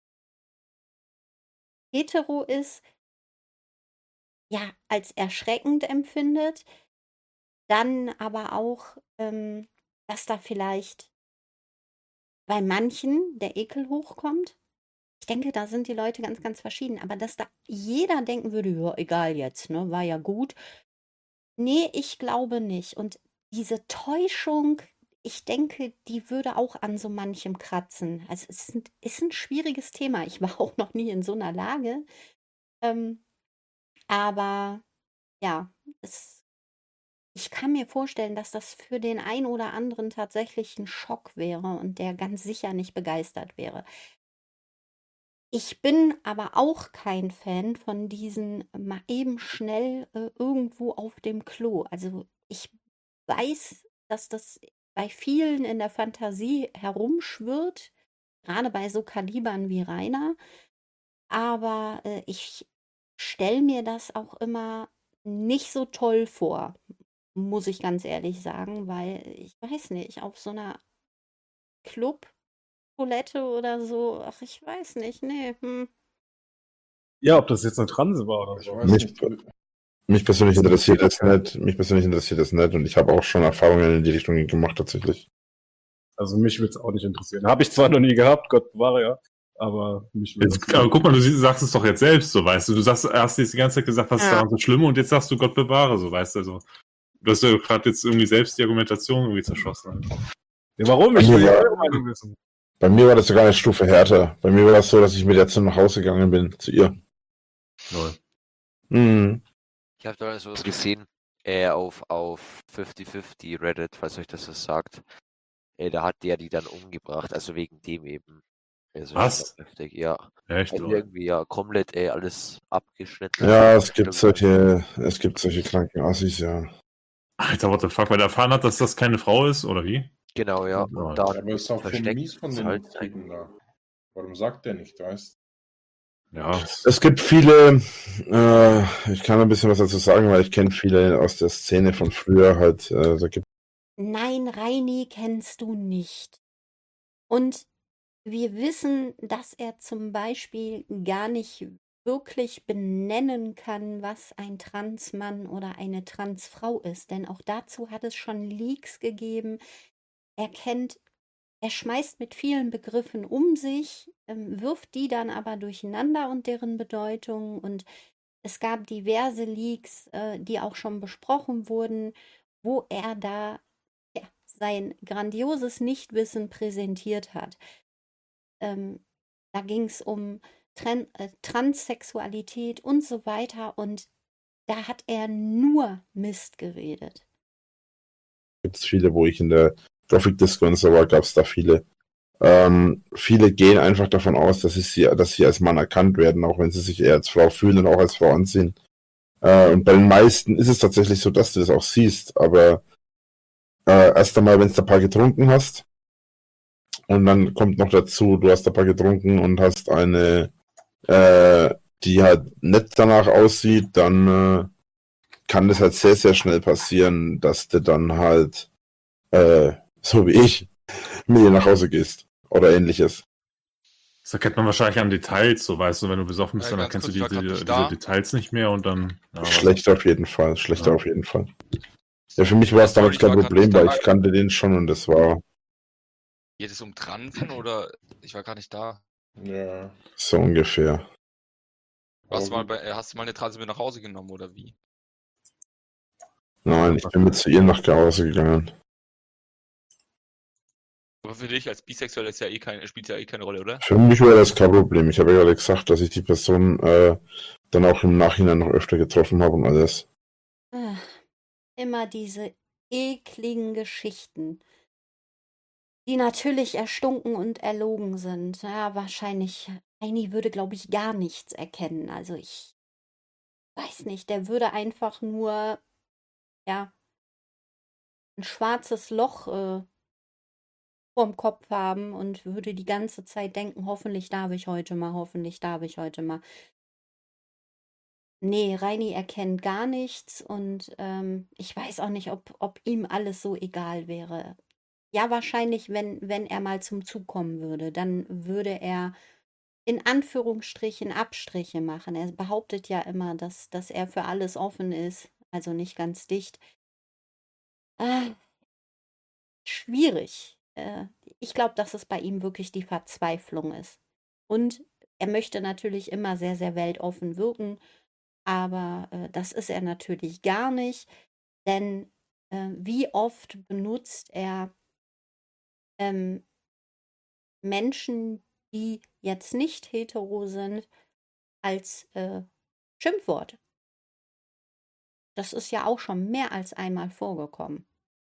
hetero ist, ja, als erschreckend empfindet. Dann aber auch, dass da vielleicht bei manchen der Ekel hochkommt. Ich denke, da sind die Leute ganz, ganz verschieden. Aber dass da jeder denken würde, ja, egal jetzt, ne, war ja gut. Nee, ich glaube nicht. Und diese Täuschung, ich denke, die würde auch an so manchem kratzen. Also es ist ein schwieriges Thema. Ich war auch noch nie in so einer Lage. Aber ja, ich kann mir vorstellen, dass das für den einen oder anderen tatsächlich ein Schock wäre und der ganz sicher nicht begeistert wäre. Ich bin aber auch kein Fan von diesen mal eben schnell irgendwo auf dem Klo. Also ich weiß, dass das bei vielen in der Fantasie herumschwirrt, gerade bei so Kalibern wie Rainer. Aber ich stelle mir das auch immer nicht so toll vor, muss ich ganz ehrlich sagen, weil ich weiß nicht, auf so einer Club-Toilette oder so, ach, ich weiß nicht, nee. ja, ob das jetzt eine Transe war oder Ich so. weiß nicht. Mich persönlich interessiert das nicht. Und ich habe auch schon Erfahrungen in die Richtung gemacht, tatsächlich. Also mich würde es auch nicht interessieren. Habe ich zwar noch nie gehabt, Gott bewahre ja, aber mich würde Jetzt, aber guck mal, du sagst es doch jetzt selbst, so, weißt du. Du hast jetzt die ganze Zeit gesagt, was ist daran so schlimm und jetzt sagst du, Gott bewahre, so, weißt du. Also, du hast ja gerade jetzt irgendwie selbst die Argumentation irgendwie zerschossen. Ja, warum? Ich will ja eure Meinung wissen. Bei mir war das sogar eine Stufe härter. Bei mir war das so, dass ich mit der nach Hause gegangen bin, zu ihr. Lol. Mhm. Ich habe da sowas gesehen auf 50-50 Reddit, falls euch das was sagt. Da hat der die dann umgebracht, also wegen dem eben. Also Was? Heftig, ja. Echt, Also Lol. irgendwie ja komplett alles abgeschnitten. Ja, es gibt solche kranken Assis, ja. Alter, what the fuck, weil er erfahren hat, dass das keine Frau ist, oder wie? Genau, ja. Ja, Und da Aber ist auch voll versteckt mies von es den halt Typen da. Warum sagt der nicht, weißt Ja. Es gibt viele, ich kann ein bisschen was dazu sagen, weil ich kenne viele aus der Szene von früher halt. Da gibt Nein, Reini kennst du nicht. Und wir wissen, dass er zum Beispiel gar nicht wirklich benennen kann, was ein Transmann oder eine Transfrau ist. Denn auch dazu hat es schon Leaks gegeben. Er schmeißt mit vielen Begriffen um sich, wirft die dann aber durcheinander und deren Bedeutung. Und es gab diverse Leaks, die auch schon besprochen wurden, wo er da sein grandioses Nichtwissen präsentiert hat. Da ging es um Transsexualität und so weiter. Und da hat er nur Mist geredet. Gibt es viele, wo ich in der Gothic Disco und so war, gab es da viele. Viele gehen einfach davon aus, dass sie als Mann erkannt werden, auch wenn sie sich eher als Frau fühlen und auch als Frau anziehen. Und bei den meisten ist es tatsächlich so, dass du das auch siehst, aber erst einmal, wenn du ein paar getrunken hast, und dann kommt noch dazu, du hast ein paar getrunken und hast eine, die halt nett danach aussieht, dann kann das halt sehr, sehr schnell passieren, dass du dann halt, so wie ich, mit ihr nach Hause gehst oder ähnliches. Das erkennt man wahrscheinlich an Details, so weißt du, wenn du besoffen bist, dann ganz erkennst du kurz, ich war grad diese nicht da. Details nicht mehr und dann. Ja, Schlechter auf jeden Fall, schlechter Ja. auf jeden Fall. Ja, für mich war es damals Ich war kein grad Problem, nicht weil da. ich kannte den schon und das war Geht es um Transen oder ich war gar nicht da. Ja. so ungefähr. Hast du Aber mal eine Transe mit nach Hause genommen oder wie? Nein, ich bin mit zu ihr nach Hause gegangen. Aber für dich als Bisexuell spielt ja eh keine Rolle, oder? Für mich wäre das kein Problem. Ich habe ja gerade gesagt, dass ich die Person dann auch im Nachhinein noch öfter getroffen habe und alles. Immer diese ekligen Geschichten, die natürlich erstunken und erlogen sind. Ja, wahrscheinlich, Heini würde, glaube ich, gar nichts erkennen. Also ich weiß nicht, der würde einfach nur, ja, ein schwarzes Loch vorm Kopf haben und würde die ganze Zeit denken, hoffentlich darf ich heute mal, hoffentlich darf ich heute mal. Nee, Reini erkennt gar nichts und ich weiß auch nicht, ob ihm alles so egal wäre. Ja, wahrscheinlich, wenn er mal zum Zug kommen würde, dann würde er in Anführungsstrichen Abstriche machen. Er behauptet ja immer, dass er für alles offen ist, also nicht ganz dicht. Schwierig. Ich glaube, dass es bei ihm wirklich die Verzweiflung ist. Und er möchte natürlich immer sehr, sehr weltoffen wirken, aber das ist er natürlich gar nicht, denn wie oft benutzt er Menschen, die jetzt nicht hetero sind, als Schimpfwort. Das ist ja auch schon mehr als einmal vorgekommen.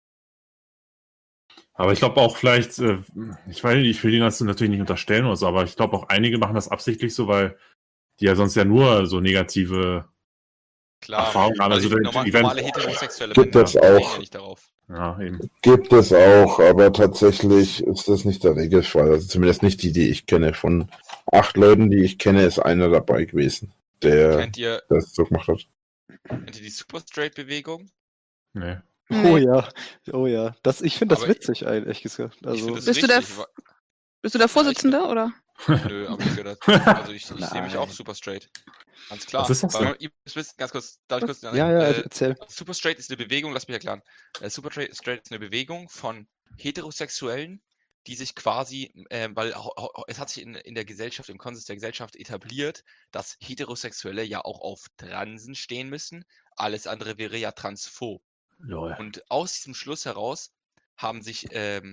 Aber ich glaube auch vielleicht, ich will Ihnen das natürlich nicht unterstellen oder so, aber ich glaube auch einige machen das absichtlich so, weil die ja sonst ja nur so negative Erfahrungen haben. Also Also normale Heterosexuelle Gibt Männer es reagieren auch. ja nicht darauf. Ja, eben. Gibt es auch, aber tatsächlich ist das nicht der Regelfall. Also zumindest nicht die ich kenne. Von 8 Leuten, die ich kenne, ist einer dabei gewesen, der Kennt ihr das so gemacht hat. die Super Straight Bewegung? Nee. Oh ja, oh ja. Ich finde das Aber witzig, ehrlich gesagt. Ich Also, finde das Bist du der, richtig. bist du der Vorsitzende, oder? Nö, hab ich gehört. Also ich sehe mich auch Nein. super straight. Ganz klar. Was ist das Aber denn? ihr wisst, ganz kurz, darf ich kurz ja, erzähl. Super straight ist eine Bewegung, lass mich erklären. Super straight ist eine Bewegung von Heterosexuellen, die sich quasi, weil es hat sich in der Gesellschaft, im Konsens der Gesellschaft etabliert, dass Heterosexuelle ja auch auf Transen stehen müssen. Alles andere wäre ja transphob. Lol. Und aus diesem Schluss heraus haben sich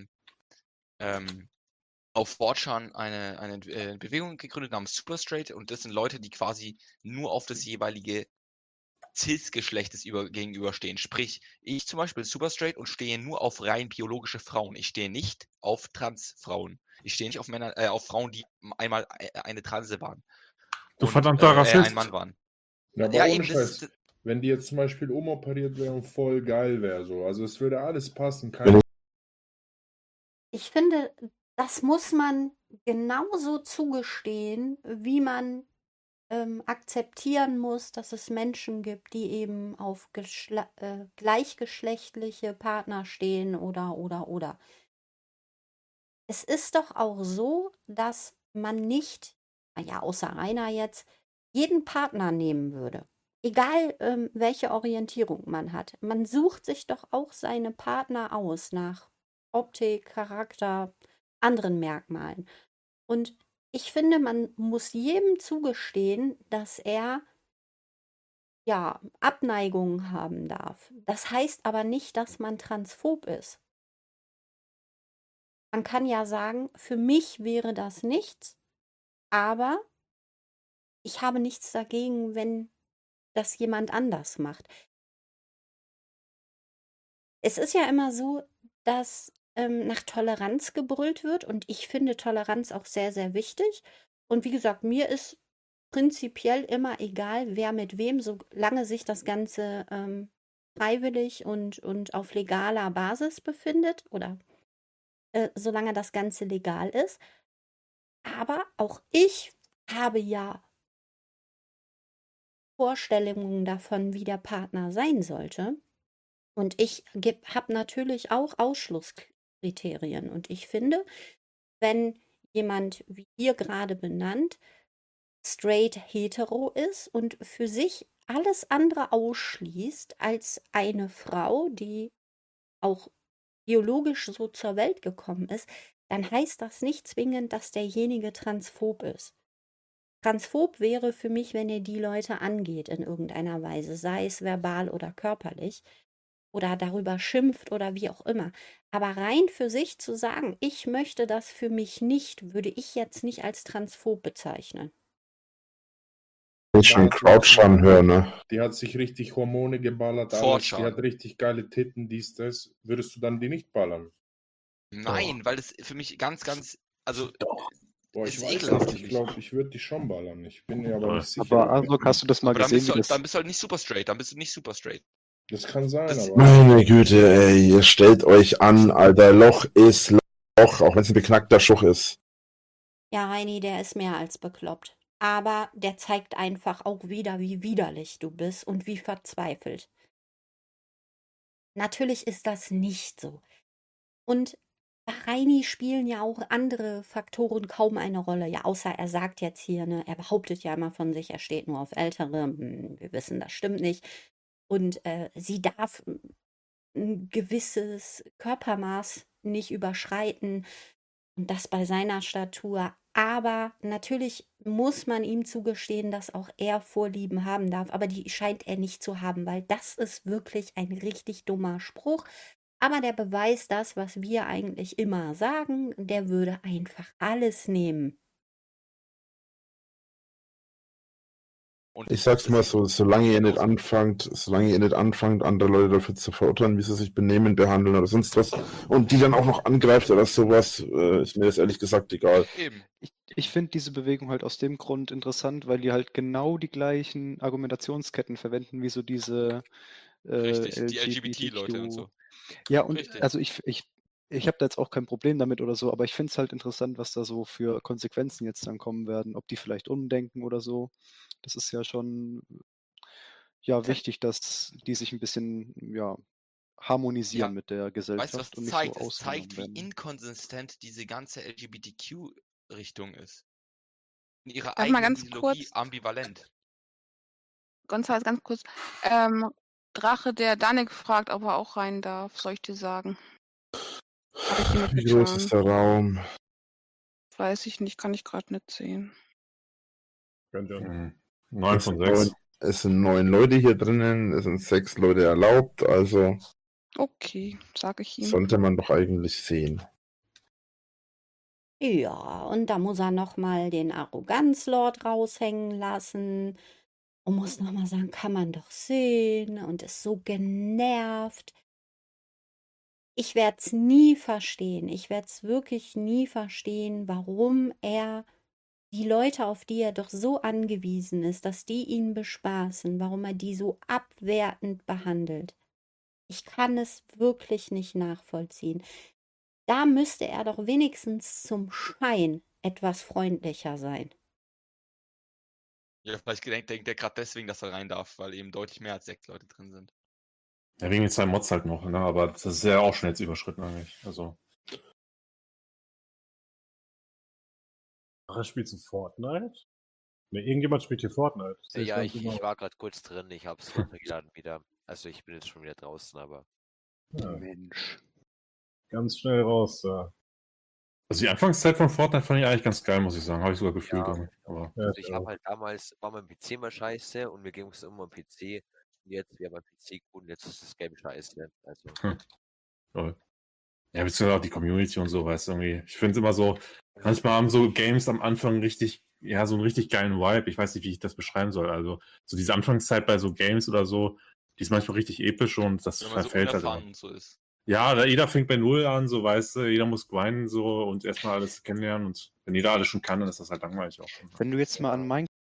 auf 4chan eine Bewegung gegründet namens Super Straight und das sind Leute, die quasi nur auf das jeweilige Cis-Geschlechtes gegenüberstehen. Sprich, ich zum Beispiel bin Super Straight und stehe nur auf rein biologische Frauen. Ich stehe nicht auf Transfrauen. Ich stehe nicht auf auf Frauen, die einmal eine Transe waren. Du Und, verdammter Rassist. ein Mann waren. Ja, aber Ja, ohne eben, Scheiß. Wenn die jetzt zum Beispiel umoperiert wären, voll geil wäre so. Also es würde alles passen. Kein Ich finde, das muss man genauso zugestehen, wie man akzeptieren muss, dass es Menschen gibt, die eben auf gleichgeschlechtliche Partner stehen oder. Es ist doch auch so, dass man nicht, naja, außer Rainer jetzt, jeden Partner nehmen würde. Egal, welche Orientierung man hat. Man sucht sich doch auch seine Partner aus nach Optik, Charakter, anderen Merkmalen. Und ich finde, man muss jedem zugestehen, dass er ja Abneigungen haben darf. Das heißt aber nicht, dass man transphob ist. Man kann ja sagen, für mich wäre das nichts, aber ich habe nichts dagegen, wenn das jemand anders macht. Es ist ja immer so, dass nach Toleranz gebrüllt wird und ich finde Toleranz auch sehr, sehr wichtig. Und wie gesagt, mir ist prinzipiell immer egal, wer mit wem, solange sich das Ganze freiwillig und auf legaler Basis befindet oder solange das Ganze legal ist. Aber auch ich habe ja Vorstellungen davon, wie der Partner sein sollte. Und ich habe natürlich auch Ausschlusskriterien. Und ich finde, wenn jemand, wie hier gerade benannt, straight hetero ist und für sich alles andere ausschließt als eine Frau, die auch biologisch so zur Welt gekommen ist, dann heißt das nicht zwingend, dass derjenige transphob ist. Transphob wäre für mich, wenn er die Leute angeht in irgendeiner Weise, sei es verbal oder körperlich oder darüber schimpft oder wie auch immer. Aber rein für sich zu sagen, ich möchte das für mich nicht, würde ich jetzt nicht als transphob bezeichnen. Ich schon Crouch anhören, ne? Die hat sich richtig Hormone geballert, alles. Die hat richtig geile Titten, dies, das. Würdest du dann die nicht ballern? Nein, weil das für mich ganz, also Boah, ist ich weiß ekelhaft. nicht. Ich glaube, ich würde die schon ballern. Ich bin mir aber nicht sicher. Aber Arnok, hast du das mal Aber dann gesehen? bist du halt nicht super straight. Dann bist du nicht super straight. Das kann sein, aber. Meine Güte, ey, ihr stellt euch an, Alter, Loch ist Loch, auch wenn es ein beknackter Schuch ist. Ja, Heini, der ist mehr als bekloppt. Aber der zeigt einfach auch wieder, wie widerlich du bist und wie verzweifelt. Natürlich ist das nicht so. Und bei Reini spielen ja auch andere Faktoren kaum eine Rolle. Ja, außer er sagt jetzt hier, ne, er behauptet ja immer von sich, er steht nur auf Ältere. Wir wissen, das stimmt nicht. Und sie darf ein gewisses Körpermaß nicht überschreiten. Und das bei seiner Statur. Aber natürlich muss man ihm zugestehen, dass auch er Vorlieben haben darf. Aber die scheint er nicht zu haben, weil das ist wirklich ein richtig dummer Spruch. Aber der beweist das, was wir eigentlich immer sagen. Der würde einfach alles nehmen. Und Ich sag's mal so, solange ihr nicht anfangt, andere Leute dafür zu verurteilen, wie sie sich benehmen, behandeln oder sonst was, und die dann auch noch angreift oder sowas, ist mir das ehrlich gesagt egal. Eben. Ich finde diese Bewegung halt aus dem Grund interessant, weil die halt genau die gleichen Argumentationsketten verwenden, wie so diese Richtig, die LGBT-Leute und so. Ja, und Richtig. also ich habe da jetzt auch kein Problem damit oder so, aber ich finde es halt interessant, was da so für Konsequenzen jetzt dann kommen werden, ob die vielleicht umdenken oder so. Das ist ja schon wichtig, dass die sich ein bisschen harmonisieren mit der Gesellschaft Weißt du, was und das nicht zeigt? so Es zeigt, ausgenommen wie werden. inkonsistent diese ganze LGBTQ-Richtung ist. In ihrer Darf mal eigenen ganz Ideologie kurz- ambivalent. Gonzales, ganz kurz. Drache, der Danik fragt, ob er auch rein darf, soll ich dir sagen. Hab ich dir Wie groß ist der Raum? Weiß ich nicht, kann ich gerade nicht sehen. 9 Es von sind 6. Es sind 9 Leute hier drinnen, es sind 6 Leute erlaubt, also Okay, sage ich ihm. sollte man doch eigentlich sehen. Ja, und da muss er nochmal den Arroganzlord raushängen lassen und muss nochmal sagen, kann man doch sehen und ist so genervt. Ich werde es nie verstehen. Ich werde es wirklich nie verstehen, warum er die Leute, auf die er doch so angewiesen ist, dass die ihn bespaßen, warum er die so abwertend behandelt. Ich kann es wirklich nicht nachvollziehen. Da müsste er doch wenigstens zum Schein etwas freundlicher sein. Ja, vielleicht denkt er gerade deswegen, dass er rein darf, weil eben deutlich mehr als 6 Leute drin sind. Ja, wegen den 2 Mods halt noch, ne? Aber das ist ja auch schon jetzt überschritten eigentlich. Also. Spielst du Fortnite? Ne, irgendjemand spielt hier Fortnite. Ja, ich war gerade kurz drin, ich habe es runtergeladen wieder. Also ich bin jetzt schon wieder draußen, aber. Ja. Mensch. Ganz schnell raus da. Also die Anfangszeit von Fortnite fand ich eigentlich ganz geil, muss ich sagen. Habe ich sogar gefühlt. Ja. Aber Also ich habe halt damals, war mein PC mal scheiße und mir ging es immer am PC. Und jetzt, wir haben mein PC gut und jetzt ist das Game scheiße. Also. Toll. Ja, beziehungsweise auch die Community und so, weißt du, irgendwie. Ich finde es immer so, manchmal haben so Games am Anfang richtig ja, so einen richtig geilen Vibe. Ich weiß nicht, wie ich das beschreiben soll. Also, so diese Anfangszeit bei so Games oder so, die ist manchmal richtig episch und das Wenn man so verfällt halt unerfahren immer. und so ist. Ja, jeder fängt bei Null an, so weißt du, jeder muss grinden so und erstmal alles kennenlernen und wenn jeder alles schon kann, dann ist das halt langweilig auch schon. Wenn du jetzt mal an Minecraft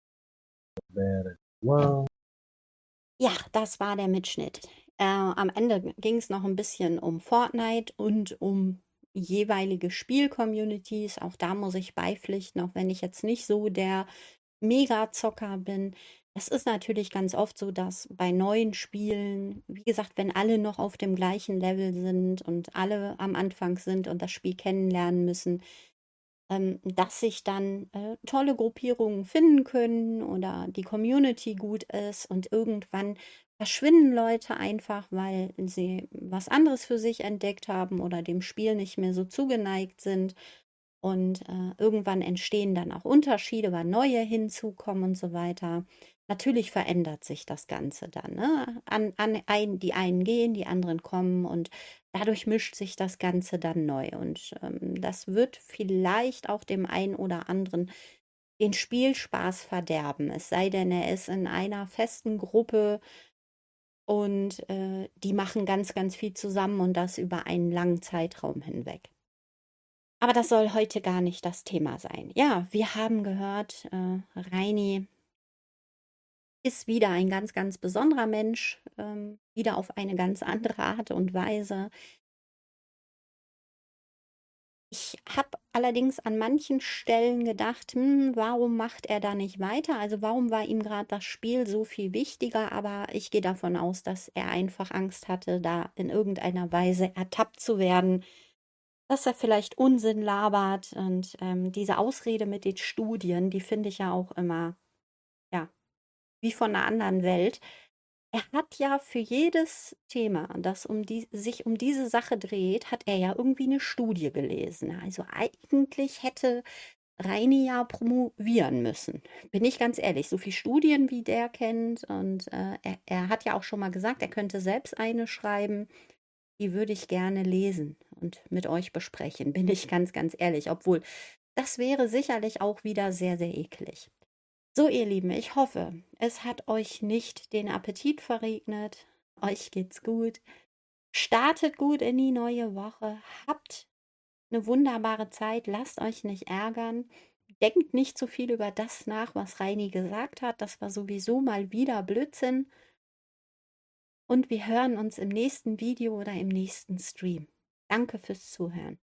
Wow. Ja, das war der Mitschnitt. Am Ende ging es noch ein bisschen um Fortnite und um jeweilige Spiel-Communities. Auch da muss ich beipflichten, auch wenn ich jetzt nicht so der Mega-Zocker bin. Es ist natürlich ganz oft so, dass bei neuen Spielen, wie gesagt, wenn alle noch auf dem gleichen Level sind und alle am Anfang sind und das Spiel kennenlernen müssen, dass sich dann tolle Gruppierungen finden können oder die Community gut ist und irgendwann verschwinden Leute einfach, weil sie was anderes für sich entdeckt haben oder dem Spiel nicht mehr so zugeneigt sind. Und irgendwann entstehen dann auch Unterschiede, weil neue hinzukommen und so weiter. Natürlich verändert sich das Ganze dann. Ne? Die einen gehen, die anderen kommen und dadurch mischt sich das Ganze dann neu. Und das wird vielleicht auch dem einen oder anderen den Spielspaß verderben. Es sei denn, er ist in einer festen Gruppe und die machen ganz, ganz viel zusammen und das über einen langen Zeitraum hinweg. Aber das soll heute gar nicht das Thema sein. Ja, wir haben gehört, Reini ist wieder ein ganz, ganz besonderer Mensch, wieder auf eine ganz andere Art und Weise. Ich habe allerdings an manchen Stellen gedacht, warum macht er da nicht weiter? Also warum war ihm gerade das Spiel so viel wichtiger? Aber ich gehe davon aus, dass er einfach Angst hatte, da in irgendeiner Weise ertappt zu werden, dass er vielleicht Unsinn labert. Und diese Ausrede mit den Studien, die finde ich ja auch immer, ja, wie von einer anderen Welt. Er hat ja für jedes Thema, das sich um diese Sache dreht, hat er ja irgendwie eine Studie gelesen. Also eigentlich hätte Reini ja promovieren müssen. Bin ich ganz ehrlich, so viele Studien, wie der kennt. Und er hat ja auch schon mal gesagt, er könnte selbst eine schreiben. Die würde ich gerne lesen und mit euch besprechen, bin ich ganz, ganz ehrlich. Obwohl, das wäre sicherlich auch wieder sehr, sehr eklig. So, ihr Lieben, ich hoffe, es hat euch nicht den Appetit verregnet. Euch geht's gut. Startet gut in die neue Woche. Habt eine wunderbare Zeit. Lasst euch nicht ärgern. Denkt nicht zu viel über das nach, was Reini gesagt hat. Das war sowieso mal wieder Blödsinn. Und wir hören uns im nächsten Video oder im nächsten Stream. Danke fürs Zuhören.